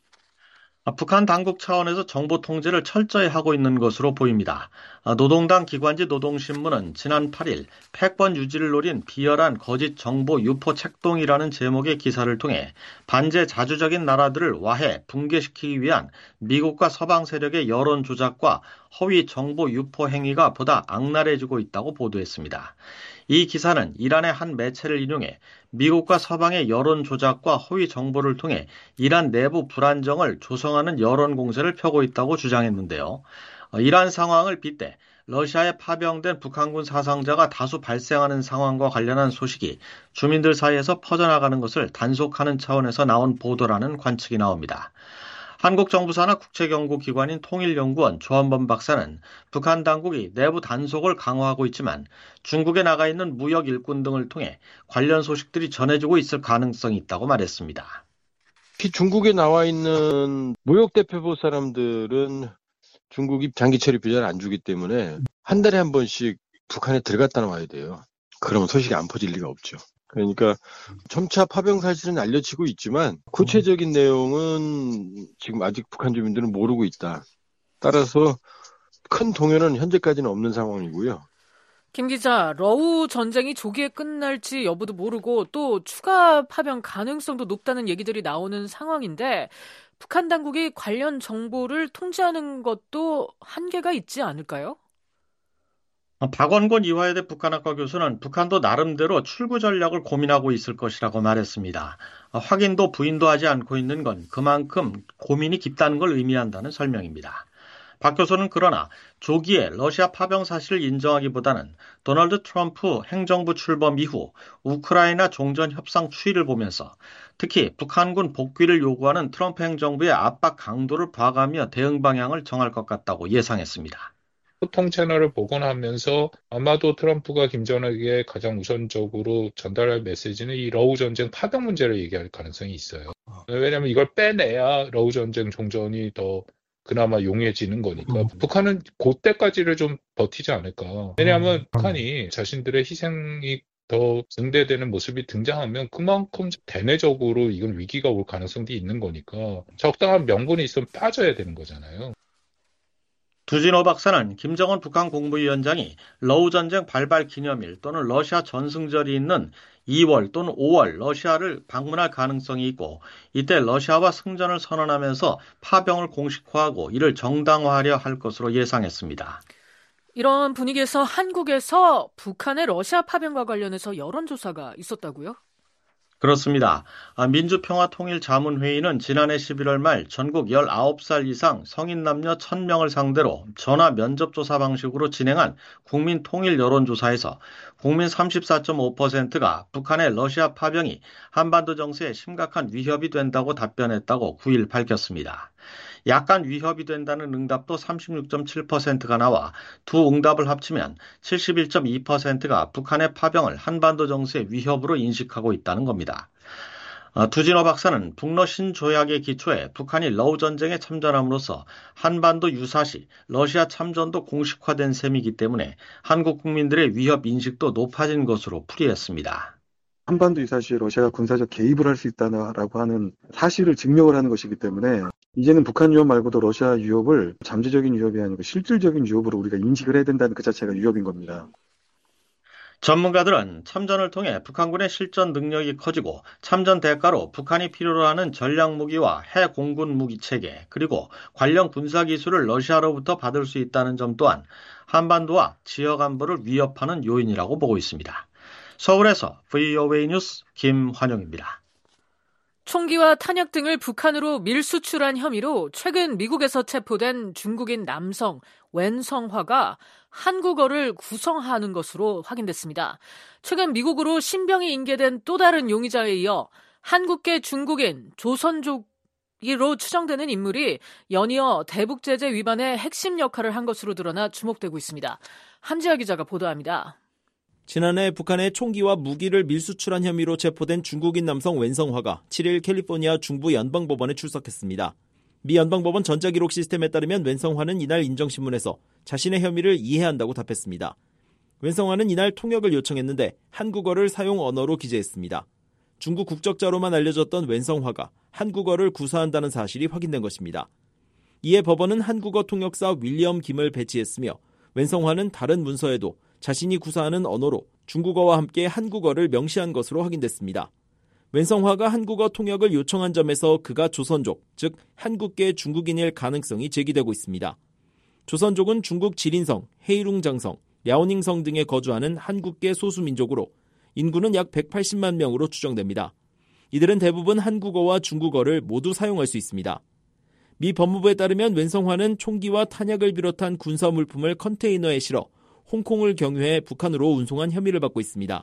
북한 당국 차원에서 정보 통제를 철저히 하고 있는 것으로 보입니다. 노동당 기관지 노동신문은 지난 8일 패권 유지를 노린 비열한 거짓 정보 유포 책동이라는 제목의 기사를 통해 반제 자주적인 나라들을 와해 붕괴시키기 위한 미국과 서방 세력의 여론 조작과 허위 정보 유포 행위가 보다 악랄해지고 있다고 보도했습니다. 이 기사는 이란의 한 매체를 인용해 미국과 서방의 여론 조작과 허위 정보를 통해 이란 내부 불안정을 조성하는 여론 공세를 펴고 있다고 주장했는데요. 이란 상황을 빗대 러시아에 파병된 북한군 사상자가 다수 발생하는 상황과 관련한 소식이 주민들 사이에서 퍼져나가는 것을 단속하는 차원에서 나온 보도라는 관측이 나옵니다. 한국정부 산하 국책연구기관인 통일연구원 조한범 박사는 북한 당국이 내부 단속을 강화하고 있지만 중국에 나가 있는 무역 일꾼 등을 통해 관련 소식들이 전해지고 있을 가능성이 있다고 말했습니다. 특히 중국에 나와 있는 무역 대표부 사람들은 중국이 장기 체류 비자를 안 주기 때문에 한 달에 한 번씩 북한에 들어갔다 나와야 돼요. 그러면 소식이 안 퍼질 리가 없죠. 그러니까 점차 파병 사실은 알려지고 있지만 구체적인 내용은 지금 아직 북한 주민들은 모르고 있다. 따라서 큰 동요는 현재까지는 없는 상황이고요. 김 기자, 러우 전쟁이 조기에 끝날지 여부도 모르고 또 추가 파병 가능성도 높다는 얘기들이 나오는 상황인데 북한 당국이 관련 정보를 통제하는 것도 한계가 있지 않을까요? 박원곤 이화여대 북한학과 교수는 북한도 나름대로 출구 전략을 고민하고 있을 것이라고 말했습니다. 확인도 부인도 하지 않고 있는 건 그만큼 고민이 깊다는 걸 의미한다는 설명입니다. 박 교수는 그러나 조기에 러시아 파병 사실을 인정하기보다는 도널드 트럼프 행정부 출범 이후 우크라이나 종전 협상 추이를 보면서 특히 북한군 복귀를 요구하는 트럼프 행정부의 압박 강도를 봐가며 대응 방향을 정할 것 같다고 예상했습니다. 소통 채널을 복원하면서 아마도 트럼프가 김정은에게 가장 우선적으로 전달할 메시지는 이 러우 전쟁 파병 문제를 얘기할 가능성이 있어요. 왜냐하면 이걸 빼내야 러우 전쟁 종전이 더 그나마 용이해지는 거니까 북한은 그때까지를 좀 버티지 않을까. 왜냐하면 북한이 자신들의 희생이 더 증대되는 모습이 등장하면 그만큼 대내적으로 이건 위기가 올 가능성도 있는 거니까 적당한 명분이 있으면 빠져야 되는 거잖아요. 두진호 박사는 김정은 북한 국무위원장이 러우 전쟁 발발 기념일 또는 러시아 전승절이 있는 2월 또는 5월 러시아를 방문할 가능성이 있고 이때 러시아와 승전을 선언하면서 파병을 공식화하고 이를 정당화하려 할 것으로 예상했습니다. 이런 분위기에서 한국에서 북한의 러시아 파병과 관련해서 여론조사가 있었다고요? 그렇습니다. 민주평화통일자문회의는 지난해 11월 말 전국 19살 이상 성인 남녀 1000명을 상대로 전화 면접조사 방식으로 진행한 국민통일 여론조사에서 국민 34.5%가 북한의 러시아 파병이 한반도 정세에 심각한 위협이 된다고 답변했다고 9일 밝혔습니다. 약간 위협이 된다는 응답도 36.7%가 나와 두 응답을 합치면 71.2%가 북한의 파병을 한반도 정세의 위협으로 인식하고 있다는 겁니다. 두진호 박사는 북러 신조약의 기초에 북한이 러우 전쟁에 참전함으로써 한반도 유사시 러시아 참전도 공식화된 셈이기 때문에 한국 국민들의 위협 인식도 높아진 것으로 풀이했습니다. 한반도 유사시에 러시아가 군사적 개입을 할 수 있다라고 하는 사실을 증명을 하는 것이기 때문에 이제는 북한 위협 말고도 러시아 위협을 잠재적인 위협이 아니고 실질적인 위협으로 우리가 인식을 해야 된다는 그 자체가 위협인 겁니다. 전문가들은 참전을 통해 북한군의 실전 능력이 커지고 참전 대가로 북한이 필요로 하는 전략무기와 해공군 무기체계 그리고 관련 군사기술을 러시아로부터 받을 수 있다는 점 또한 한반도와 지역 안보를 위협하는 요인이라고 보고 있습니다. 서울에서 VOA 뉴스 김환영입니다. 총기와 탄약 등을 북한으로 밀수출한 혐의로 최근 미국에서 체포된 중국인 남성 웬성화가 한국어를 구성하는 것으로 확인됐습니다. 최근 미국으로 신병이 인계된 또 다른 용의자에 이어 한국계 중국인 조선족으로 추정되는 인물이 연이어 대북제재 위반의 핵심 역할을 한 것으로 드러나 주목되고 있습니다. 함지아 기자가 보도합니다. 지난해 북한의 총기와 무기를 밀수출한 혐의로 체포된 중국인 남성 웬성화가 7일 캘리포니아 중부 연방법원에 출석했습니다. 미 연방법원 전자기록 시스템에 따르면 웬성화는 이날 인정신문에서 자신의 혐의를 이해한다고 답했습니다. 웬성화는 이날 통역을 요청했는데 한국어를 사용 언어로 기재했습니다. 중국 국적자로만 알려졌던 웬성화가 한국어를 구사한다는 사실이 확인된 것입니다. 이에 법원은 한국어 통역사 윌리엄 김을 배치했으며 웬성화는 다른 문서에도 자신이 구사하는 언어로 중국어와 함께 한국어를 명시한 것으로 확인됐습니다. 웬성화가 한국어 통역을 요청한 점에서 그가 조선족, 즉 한국계 중국인일 가능성이 제기되고 있습니다. 조선족은 중국 지린성, 헤이룽장성, 랴오닝성 등에 거주하는 한국계 소수민족으로 인구는 약 180만 명으로 추정됩니다. 이들은 대부분 한국어와 중국어를 모두 사용할 수 있습니다. 미 법무부에 따르면 웬성화는 총기와 탄약을 비롯한 군사물품을 컨테이너에 실어 홍콩을 경유해 북한으로 운송한 혐의를 받고 있습니다.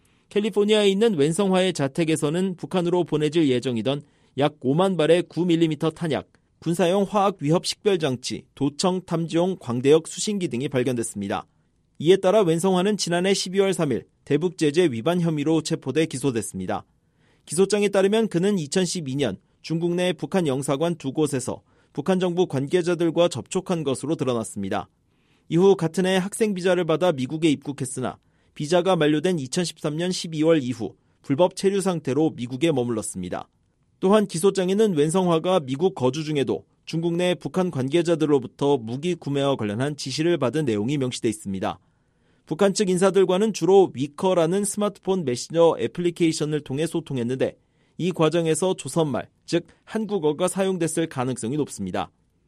캘리포니아에 있는 웬성화의 자택에서는 북한으로 보내질 예정이던 약 5만 발의 9mm 탄약, 군사용 화학 위협 식별장치, 도청 탐지용 광대역 수신기 등이 발견됐습니다. 이에 따라 웬성화는 지난해 12월 3일 대북제재 위반 혐의로 체포돼 기소됐습니다. 기소장에 따르면 그는 2012년 중국 내 북한 영사관 2곳에서 북한 정부 관계자들과 접촉한 것으로 드러났습니다. 이후 같은 해 학생 비자를 받아 미국에 입국했으나 비자가 만료된 2013년 12월 이후 불법 체류 상태로 미국에 머물렀습니다. 또한 기소장에는 웬성화가 미국 거주 중에도 중국 내 북한 관계자들로부터 무기 구매와 관련한 지시를 받은 내용이 명시돼 있습니다. 북한 측 인사들과는 주로 위커라는 스마트폰 메신저 애플리케이션을 통해 소통했는데 이 과정에서 조선말, 즉 한국어가 사용됐을 가능성이 높습니다.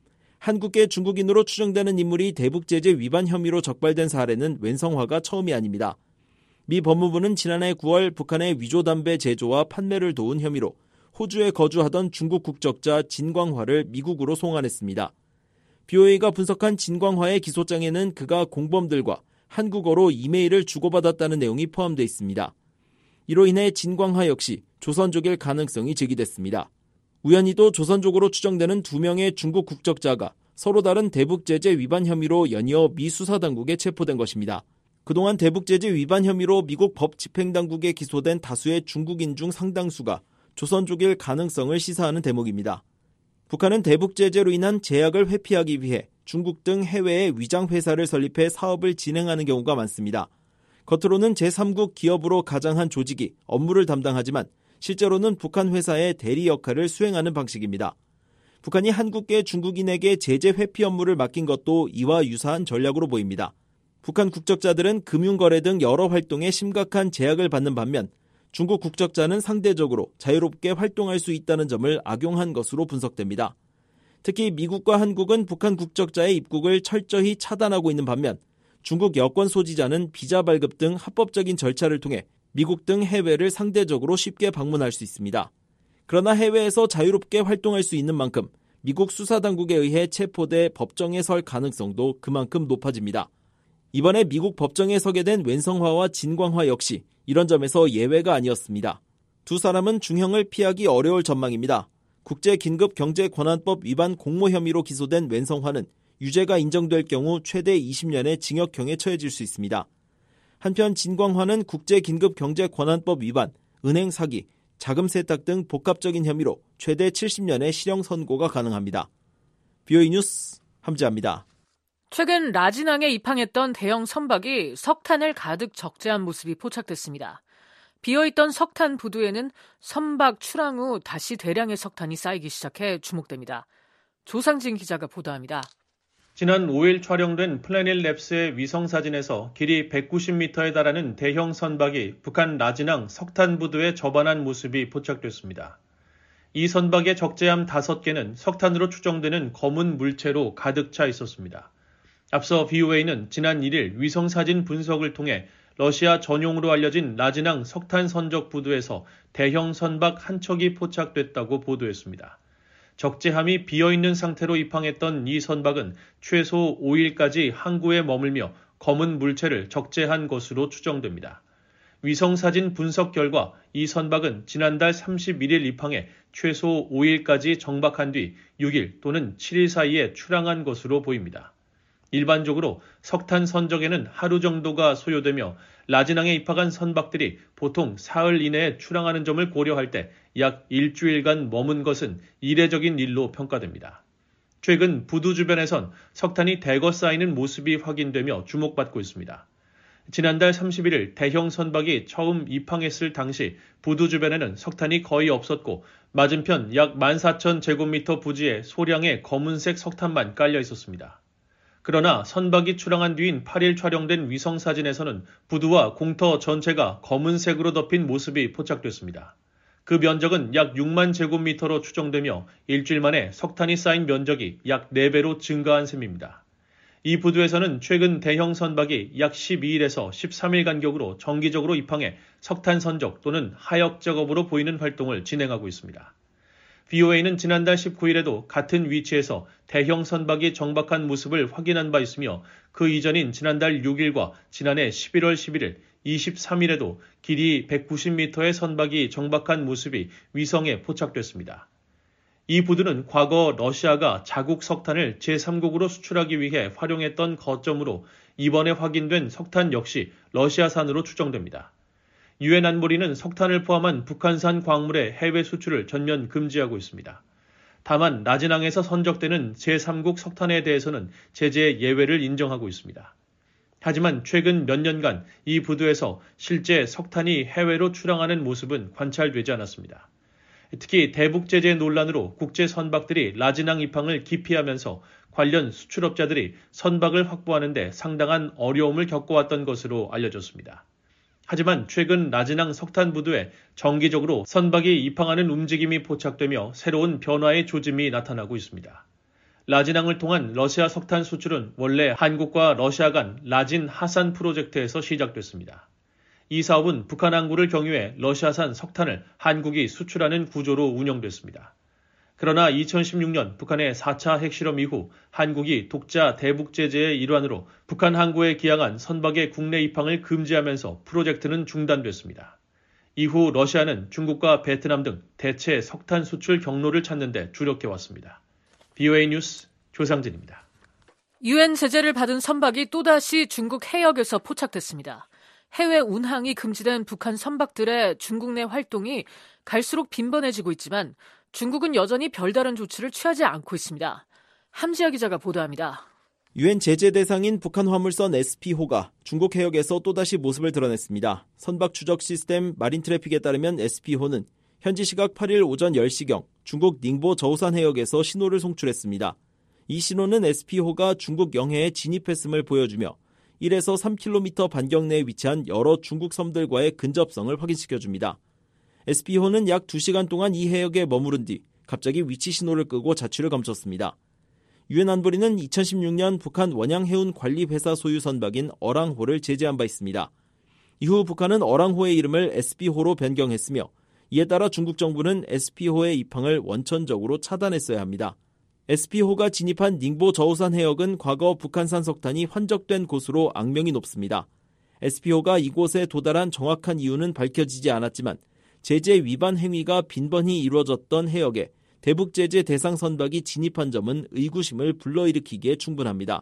한국계 중국인으로 추정되는 인물이 대북제재 위반 혐의로 적발된 사례는 웬성화가 처음이 아닙니다. 미 법무부는 지난해 9월 북한의 위조담배 제조와 판매를 도운 혐의로 호주에 거주하던 중국 국적자 진광화를 미국으로 송환했습니다. BOA가 분석한 진광화의 기소장에는 그가 공범들과 한국어로 이메일을 주고받았다는 내용이 포함되어 있습니다. 이로 인해 진광화 역시 조선족일 가능성이 제기됐습니다. 우연히도 조선족으로 추정되는 2명의 중국 국적자가 서로 다른 대북제재 위반 혐의로 연이어 미 수사당국에 체포된 것입니다. 그동안 대북제재 위반 혐의로 미국 법집행당국에 기소된 다수의 중국인 중 상당수가 조선족일 가능성을 시사하는 대목입니다. 북한은 대북제재로 인한 제약을 회피하기 위해 중국 등 해외에 위장회사를 설립해 사업을 진행하는 경우가 많습니다. 겉으로는 제3국 기업으로 가장한 조직이 업무를 담당하지만 실제로는 북한 회사의 대리 역할을 수행하는 방식입니다. 북한이 한국계 중국인에게 제재 회피 업무를 맡긴 것도 이와 유사한 전략으로 보입니다. 북한 국적자들은 금융거래 등 여러 활동에 심각한 제약을 받는 반면 중국 국적자는 상대적으로 자유롭게 활동할 수 있다는 점을 악용한 것으로 분석됩니다. 특히 미국과 한국은 북한 국적자의 입국을 철저히 차단하고 있는 반면 중국 여권 소지자는 비자 발급 등 합법적인 절차를 통해 미국 등 해외를 상대적으로 쉽게 방문할 수 있습니다. 그러나 해외에서 자유롭게 활동할 수 있는 만큼 미국 수사당국에 의해 체포돼 법정에 설 가능성도 그만큼 높아집니다. 이번에 미국 법정에 서게 된 웬성화와 진광화 역시 이런 점에서 예외가 아니었습니다. 두 사람은 중형을 피하기 어려울 전망입니다. 국제긴급경제권한법 위반 공모 혐의로 기소된 웬성화는 유죄가 인정될 경우 최대 20년의 징역형에 처해질 수 있습니다. 한편 진광화는 국제긴급경제권한법 위반, 은행 사기, 자금 세탁 등 복합적인 혐의로 최대 70년의 실형 선고가 가능합니다. BOA 뉴스 함지아입니다. 최근 라진항에 입항했던 대형 선박이 석탄을 가득 적재한 모습이 포착됐습니다. 비어있던 석탄 부두에는 선박 출항 후 다시 대량의 석탄이 쌓이기 시작해 주목됩니다. 조상진 기자가 보도합니다. 지난 5일 촬영된 플래닛 랩스의 위성사진에서 길이 190m에 달하는 대형 선박이 북한 라진항 석탄부두에 접안한 모습이 포착됐습니다. 이 선박의 적재함 5개는 석탄으로 추정되는 검은 물체로 가득 차 있었습니다. 앞서 VOA는 지난 1일 위성사진 분석을 통해 러시아 전용으로 알려진 라진항 석탄 선적 부두에서 대형 선박 한 척이 포착됐다고 보도했습니다. 적재함이 비어있는 상태로 입항했던 이 선박은 최소 5일까지 항구에 머물며 검은 물체를 적재한 것으로 추정됩니다. 위성사진 분석 결과 이 선박은 지난달 31일 입항해 최소 5일까지 정박한 뒤 6일 또는 7일 사이에 출항한 것으로 보입니다. 일반적으로 석탄 선적에는 하루 정도가 소요되며 라진항에 입항한 선박들이 보통 사흘 이내에 출항하는 점을 고려할 때 약 일주일간 머문 것은 이례적인 일로 평가됩니다. 최근 부두 주변에선 석탄이 대거 쌓이는 모습이 확인되며 주목받고 있습니다. 지난달 31일 대형 선박이 처음 입항했을 당시 부두 주변에는 석탄이 거의 없었고 맞은편 약 14,000제곱미터 부지에 소량의 검은색 석탄만 깔려 있었습니다. 그러나 선박이 출항한 뒤인 8일 촬영된 위성사진에서는 부두와 공터 전체가 검은색으로 덮인 모습이 포착됐습니다. 그 면적은 약 6만 제곱미터로 추정되며 일주일 만에 석탄이 쌓인 면적이 약 4배로 증가한 셈입니다. 이 부두에서는 최근 대형 선박이 약 12일에서 13일 간격으로 정기적으로 입항해 석탄 선적 또는 하역 작업으로 보이는 활동을 진행하고 있습니다. VOA는 지난달 19일에도 같은 위치에서 대형 선박이 정박한 모습을 확인한 바 있으며 그 이전인 지난달 6일과 지난해 11월 11일, 23일에도 길이 190m의 선박이 정박한 모습이 위성에 포착됐습니다. 이 부두는 과거 러시아가 자국 석탄을 제3국으로 수출하기 위해 활용했던 거점으로 이번에 확인된 석탄 역시 러시아산으로 추정됩니다. 유엔 안보리는 석탄을 포함한 북한산 광물의 해외 수출을 전면 금지하고 있습니다. 다만 라진항에서 선적되는 제3국 석탄에 대해서는 제재 예외를 인정하고 있습니다. 하지만 최근 몇 년간 이 부두에서 실제 석탄이 해외로 출항하는 모습은 관찰되지 않았습니다. 특히 대북 제재 논란으로 국제 선박들이 라진항 입항을 기피하면서 관련 수출업자들이 선박을 확보하는 데 상당한 어려움을 겪어왔던 것으로 알려졌습니다. 하지만 최근 라진항 석탄 부두에 정기적으로 선박이 입항하는 움직임이 포착되며 새로운 변화의 조짐이 나타나고 있습니다. 라진항을 통한 러시아 석탄 수출은 원래 한국과 러시아 간 라진 하산 프로젝트에서 시작됐습니다. 이 사업은 북한 항구를 경유해 러시아산 석탄을 한국이 수출하는 구조로 운영됐습니다. 그러나 2016년 북한의 4차 핵실험 이후 한국이 독자 대북 제재의 일환으로 북한 항구에 기항한 선박의 국내 입항을 금지하면서 프로젝트는 중단됐습니다. 이후 러시아는 중국과 베트남 등 대체 석탄 수출 경로를 찾는 데 주력해왔습니다. VOA 뉴스 조상진입니다. 유엔 제재를 받은 선박이 또다시 중국 해역에서 포착됐습니다. 해외 운항이 금지된 북한 선박들의 중국 내 활동이 갈수록 빈번해지고 있지만 중국은 여전히 별다른 조치를 취하지 않고 있습니다. 함지아 기자가 보도합니다. 유엔 제재 대상인 북한 화물선 SP호가 중국 해역에서 또다시 모습을 드러냈습니다. 선박 추적 시스템 마린 트래픽에 따르면 SP호는 현지 시각 8일 오전 10시경 중국 닝보 저우산 해역에서 신호를 송출했습니다. 이 신호는 SP호가 중국 영해에 진입했음을 보여주며 1에서 3km 반경 내에 위치한 여러 중국 섬들과의 근접성을 확인시켜줍니다. SP호는 약 2시간 동안 이 해역에 머무른 뒤 갑자기 위치 신호를 끄고 자취를 감췄습니다. 유엔 안보리는 2016년 북한 원양해운 관리회사 소유 선박인 어랑호를 제재한 바 있습니다. 이후 북한은 어랑호의 이름을 SP호로 변경했으며 이에 따라 중국 정부는 SP호의 입항을 원천적으로 차단했어야 합니다. SP호가 진입한 닝보 저우산 해역은 과거 북한산 석탄이 환적된 곳으로 악명이 높습니다. SP호가 이곳에 도달한 정확한 이유는 밝혀지지 않았지만 제재 위반 행위가 빈번히 이루어졌던 해역에 대북 제재 대상 선박이 진입한 점은 의구심을 불러일으키기에 충분합니다.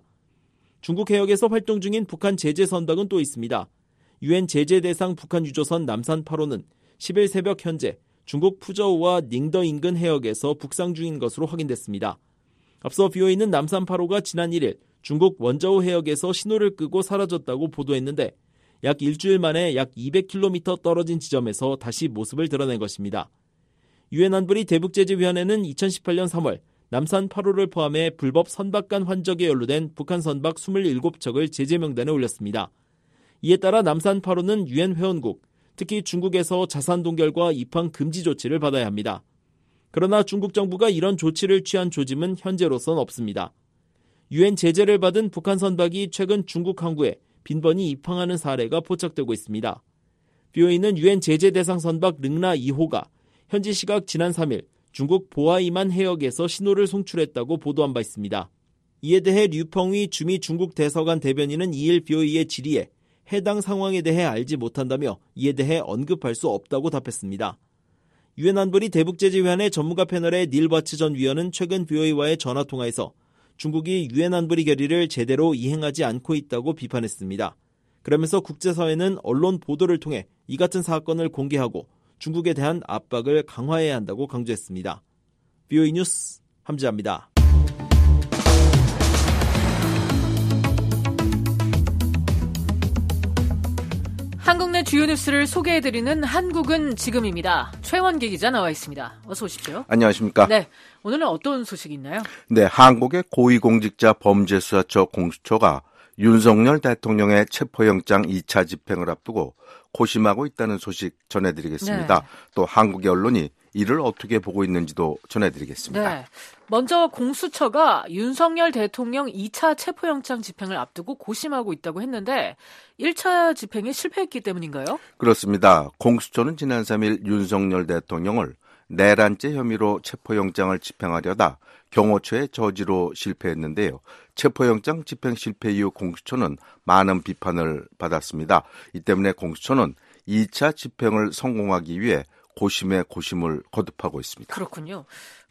중국 해역에서 활동 중인 북한 제재 선박은 또 있습니다. 유엔 제재 대상 북한 유조선 남산 8호는 10일 새벽 현재 중국 푸저우와 닝더 인근 해역에서 북상 중인 것으로 확인됐습니다. 앞서 VOA는 남산 8호가 지난 1일 중국 원저우 해역에서 신호를 끄고 사라졌다고 보도했는데 약 일주일 만에 약 200km 떨어진 지점에서 다시 모습을 드러낸 것입니다. 유엔 안보리 대북제재위원회는 2018년 3월 남산 8호를 포함해 불법 선박간 환적에 연루된 북한 선박 27척을 제재 명단에 올렸습니다. 이에 따라 남산 8호는 유엔 회원국, 특히 중국에서 자산 동결과 입항 금지 조치를 받아야 합니다. 그러나 중국 정부가 이런 조치를 취한 조짐은 현재로선 없습니다. 유엔 제재를 받은 북한 선박이 최근 중국 항구에 빈번히 입항하는 사례가 포착되고 있습니다. BOA는 유엔 제재 대상 선박 릉라 2호가 현지 시각 지난 3일 중국 보아이만 해역에서 신호를 송출했다고 보도한 바 있습니다. 이에 대해 류펑위 주미 중국 대사관 대변인은 2일 BOA의 질의에 해당 상황에 대해 알지 못한다며 이에 대해 언급할 수 없다고 답했습니다. 유엔 안보리 대북제재위원회 전문가 패널의 닐 바츠 전 위원은 최근 BOA와의 전화통화에서 중국이 유엔 안보리 결의를 제대로 이행하지 않고 있다고 비판했습니다. 그러면서 국제사회는 언론 보도를 통해 이 같은 사건을 공개하고 중국에 대한 압박을 강화해야 한다고 강조했습니다. BOA 뉴스 함지아입니다. 한국 내 주요 뉴스를 소개해드리는 한국은 지금입니다. 최원기 기자 나와 있습니다. 어서 오십시오. 안녕하십니까. 네, 오늘은 어떤 소식이 있나요? 네, 한국의 고위공직자 범죄수사처 공수처가 윤석열 대통령의 체포영장 2차 집행을 앞두고 고심하고 있다는 소식 전해드리겠습니다. 네. 또 한국의 언론이 이를 어떻게 보고 있는지도 전해드리겠습니다. 네. 먼저 공수처가 윤석열 대통령 2차 체포영장 집행을 앞두고 고심하고 있다고 했는데 1차 집행에 실패했기 때문인가요? 그렇습니다. 공수처는 지난 3일 윤석열 대통령을 내란죄 혐의로 체포영장을 집행하려다 경호처의 저지로 실패했는데요. 체포영장 집행 실패 이후 공수처는 많은 비판을 받았습니다. 이 때문에 공수처는 2차 집행을 성공하기 위해 고심에 고심을 거듭하고 있습니다. 그렇군요.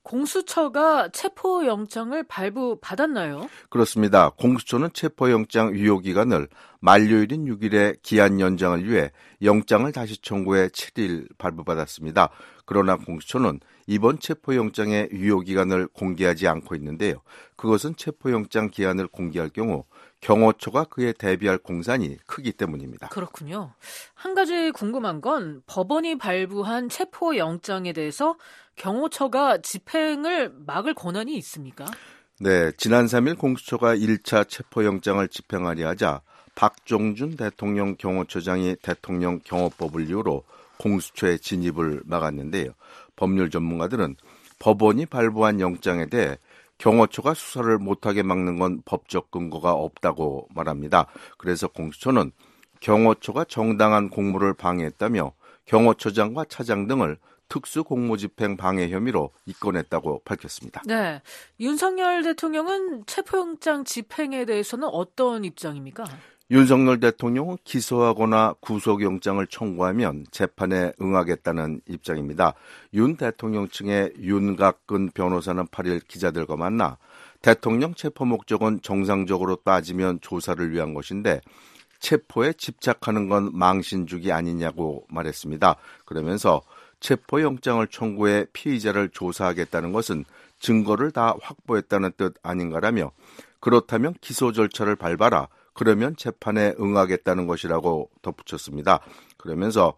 공수처가 체포영장을 발부받았나요? 그렇습니다. 공수처는 체포영장 유효기간을 만료일인 6일에 기한 연장을 위해 영장을 다시 청구해 7일 발부받았습니다. 그러나 공수처는 이번 체포영장의 유효기간을 공개하지 않고 있는데요. 그것은 체포영장 기한을 공개할 경우 경호처가 그에 대비할 공산이 크기 때문입니다. 그렇군요. 한 가지 궁금한 건 법원이 발부한 체포영장에 대해서 경호처가 집행을 막을 권한이 있습니까? 네, 지난 3일 공수처가 1차 체포영장을 집행하려 하자 박종준 대통령 경호처장이 대통령 경호법을 이유로 공수처의 진입을 막았는데요. 법률 전문가들은 법원이 발부한 영장에 대해 경호처가 수사를 못하게 막는 건 법적 근거가 없다고 말합니다. 그래서 공수처는 경호처가 정당한 공무를 방해했다며 경호처장과 차장 등을 특수공무집행 방해 혐의로 입건했다고 밝혔습니다. 네, 윤석열 대통령은 체포영장 집행에 대해서는 어떤 입장입니까? 윤석열 대통령은 기소하거나 구속영장을 청구하면 재판에 응하겠다는 입장입니다. 윤 대통령 측의 윤곽근 변호사는 8일 기자들과 만나 대통령 체포 목적은 정상적으로 따지면 조사를 위한 것인데 체포에 집착하는 건 망신주기 아니냐고 말했습니다. 그러면서 체포영장을 청구해 피의자를 조사하겠다는 것은 증거를 다 확보했다는 뜻 아닌가라며 그렇다면 기소 절차를 밟아라. 그러면 재판에 응하겠다는 것이라고 덧붙였습니다. 그러면서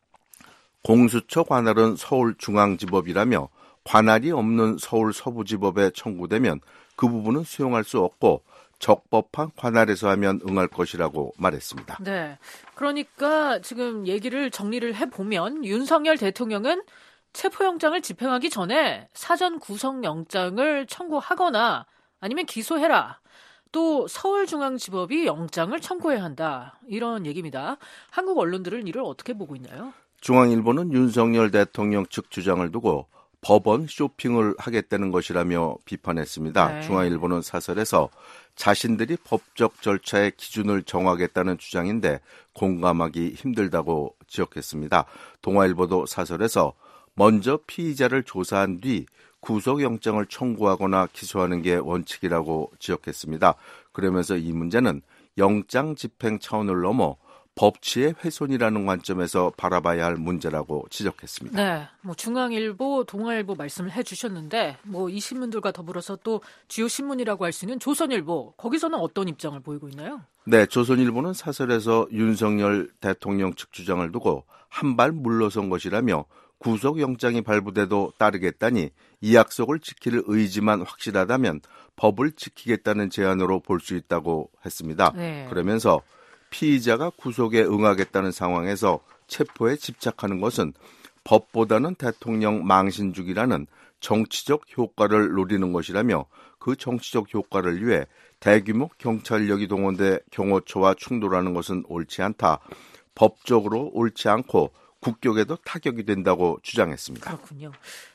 공수처 관할은 서울중앙지법이라며 관할이 없는 서울 서부지법에 청구되면 그 부분은 수용할 수 없고 적법한 관할에서 하면 응할 것이라고 말했습니다. 네, 그러니까 지금 얘기를 정리를 해보면 윤석열 대통령은 체포영장을 집행하기 전에 사전 구속영장을 청구하거나 아니면 기소해라. 또 서울중앙지법이 영장을 청구해야 한다. 이런 얘기입니다. 한국 언론들은 이를 어떻게 보고 있나요? 중앙일보는 윤석열 대통령 측 주장을 두고 법원 쇼핑을 하겠다는 것이라며 비판했습니다. 네. 중앙일보는 사설에서 자신들이 법적 절차의 기준을 정하겠다는 주장인데 공감하기 힘들다고 지적했습니다. 동아일보도 사설에서 먼저 피의자를 조사한 뒤 구속영장을 청구하거나 기소하는 게 원칙이라고 지적했습니다. 그러면서 이 문제는 영장 집행 차원을 넘어 법치의 훼손이라는 관점에서 바라봐야 할 문제라고 지적했습니다. 네, 중앙일보, 동아일보 말씀을 해주셨는데 이 신문들과 더불어서 또 주요 신문이라고 할 수 있는 조선일보, 거기서는 어떤 입장을 보이고 있나요? 네, 조선일보는 사설에서 윤석열 대통령 측 주장을 두고 한 발 물러선 것이라며 구속영장이 발부돼도 따르겠다니 이 약속을 지킬 의지만 확실하다면 법을 지키겠다는 제안으로 볼 수 있다고 했습니다. 네. 그러면서 피의자가 구속에 응하겠다는 상황에서 체포에 집착하는 것은 법보다는 대통령 망신주기라는 정치적 효과를 노리는 것이라며 그 정치적 효과를 위해 대규모 경찰력이 동원돼 경호처와 충돌하는 것은 옳지 않다. 법적으로 옳지 않고 국격에도 타격이 된다고 주장했습니다. 그렇군요.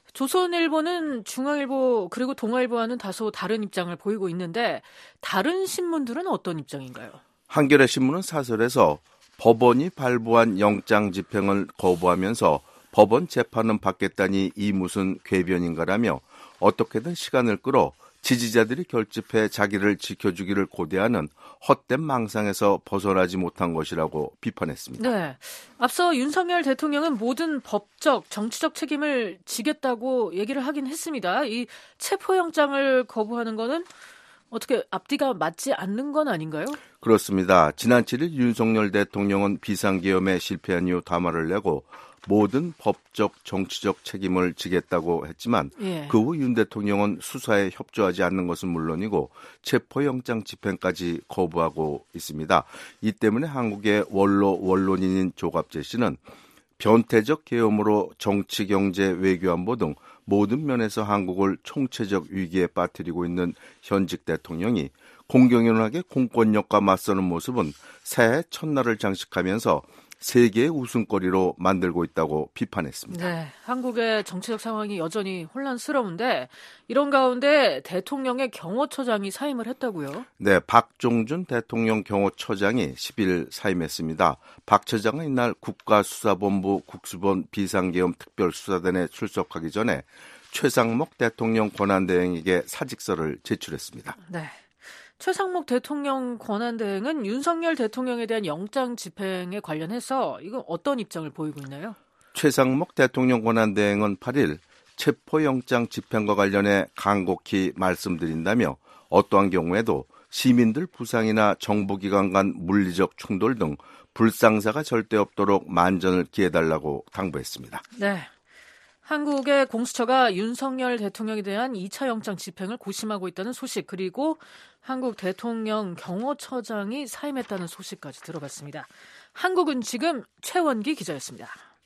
조선일보는 중앙일보 그리고 동아일보와는 다소 다른 입장을 보이고 있는데 다른 신문들은 어떤 입장인가요? 한겨레 신문은 사설에서 법원이 발부한 영장 집행을 거부하면서 법원 재판은 받겠다니 이 무슨 궤변인가라며 어떻게든 시간을 끌어 지지자들이 결집해 자기를 지켜주기를 고대하는 헛된 망상에서 벗어나지 못한 것이라고 비판했습니다. 네, 앞서 윤석열 대통령은 모든 법적, 정치적 책임을 지겠다고 얘기를 하긴 했습니다. 이 체포영장을 거부하는 거는 어떻게 앞뒤가 맞지 않는 건 아닌가요? 그렇습니다. 지난 7일 윤석열 대통령은 비상계엄에 실패한 이후 담화를 내고 모든 법적, 정치적 책임을 지겠다고 했지만 그 후 윤 대통령은 수사에 협조하지 않는 것은 물론이고 체포영장 집행까지 거부하고 있습니다. 이 때문에 한국의 원론인인 조갑재 씨는 변태적 계엄으로 정치, 경제, 외교, 안보 등 모든 면에서 한국을 총체적 위기에 빠뜨리고 있는 현직 대통령이 공경연하게 공권력과 맞서는 모습은 새해 첫날을 장식하면서 세계의 웃음거리로 만들고 있다고 비판했습니다. 네, 한국의 정치적 상황이 여전히 혼란스러운데 이런 가운데 대통령의 경호처장이 사임을 했다고요? 네, 박종준 대통령 경호처장이 10일 사임했습니다. 박 처장은 이날 국가수사본부 국수본 비상계엄 특별수사단에 출석하기 전에 최상목 대통령 권한대행에게 사직서를 제출했습니다. 네. 최상목 대통령 권한대행은 윤석열 대통령에 대한 영장 집행에 관련해서 이건 어떤 입장을 보이고 있나요? 최상목 대통령 권한대행은 8일 체포영장 집행과 관련해 간곡히 말씀드린다며 어떠한 경우에도 시민들 부상이나 정부기관 간 물리적 충돌 등 불상사가 절대 없도록 만전을 기해달라고 당부했습니다. 네. 한국의 공수처가 윤석열 대통령에 대한 2차 영장 집행을 고심하고 있다는 소식, 그리고 한국 대통령 경호처장이 사임했다는 소식까지 들어봤습니다. 한국은 지금 최원기 기자였습니다.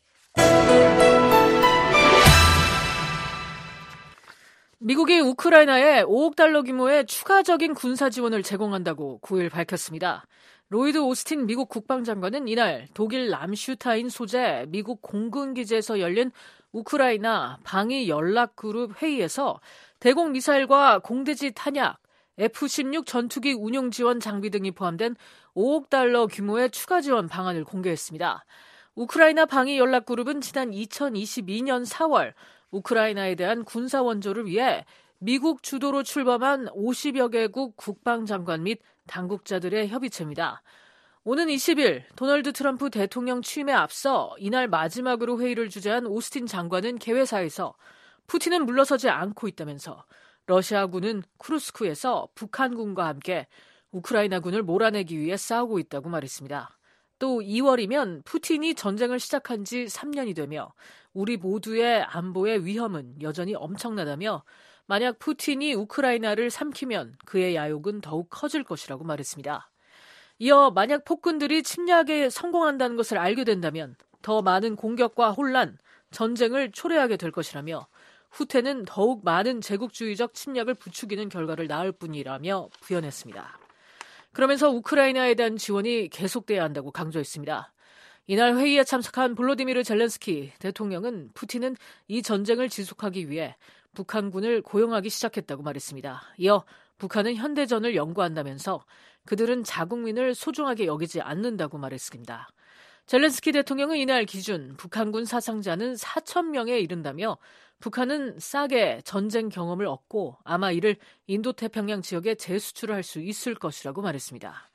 미국이 우크라이나에 5억 달러 규모의 추가적인 군사 지원을 제공한다고 9일 밝혔습니다. 로이드 오스틴 미국 국방장관은 이날 독일 람슈타인 소재 미국 공군기지에서 열린 우크라이나 방위 연락그룹 회의에서 대공 미사일과 공대지 탄약, F-16 전투기 운용 지원 장비 등이 포함된 5억 달러 규모의 추가 지원 방안을 공개했습니다. 우크라이나 방위 연락그룹은 지난 2022년 4월 우크라이나에 대한 군사 원조를 위해 미국 주도로 출범한 50여 개국 국방장관 및 당국자들의 협의체입니다. 오는 20일 도널드 트럼프 대통령 취임에 앞서 이날 마지막으로 회의를 주재한 오스틴 장관은 개회사에서 푸틴은 물러서지 않고 있다면서 러시아군은 쿠르스크에서 북한군과 함께 우크라이나군을 몰아내기 위해 싸우고 있다고 말했습니다. 또 2월이면 푸틴이 전쟁을 시작한 지 3년이 되며 우리 모두의 안보의 위험은 여전히 엄청나다며 만약 푸틴이 우크라이나를 삼키면 그의 야욕은 더욱 커질 것이라고 말했습니다. 이어 만약 폭군들이 침략에 성공한다는 것을 알게 된다면 더 많은 공격과 혼란, 전쟁을 초래하게 될 것이라며 후퇴는 더욱 많은 제국주의적 침략을 부추기는 결과를 낳을 뿐이라며 부연했습니다. 그러면서 우크라이나에 대한 지원이 계속돼야 한다고 강조했습니다. 이날 회의에 참석한 볼로디미르 젤렌스키 대통령은 푸틴은 이 전쟁을 지속하기 위해 북한군을 고용하기 시작했다고 말했습니다. 이어 북한은 현대전을 연구한다면서 그들은 자국민을 소중하게 여기지 않는다고 말했습니다. 젤렌스키 대통령은 이날 기준 북한군 사상자는 4,000명에 이른다며 북한은 싸게 전쟁 경험을 얻고 아마 이를 인도태평양 지역에 재수출을 할 수 있을 것이라고 말했습니다.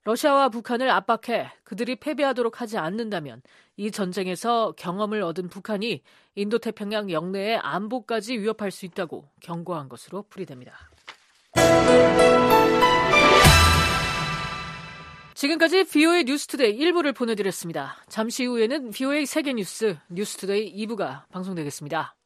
러시아와 북한을 압박해 그들이 패배하도록 하지 않는다면 이 전쟁에서 경험을 얻은 북한이 인도태평양 영내의 안보까지 위협할 수 있다고 경고한 것으로 풀이됩니다. 지금까지 VOA 뉴스투데이 1부를 보내드렸습니다. 잠시 후에는 VOA 세계뉴스 뉴스투데이 2부가 방송되겠습니다.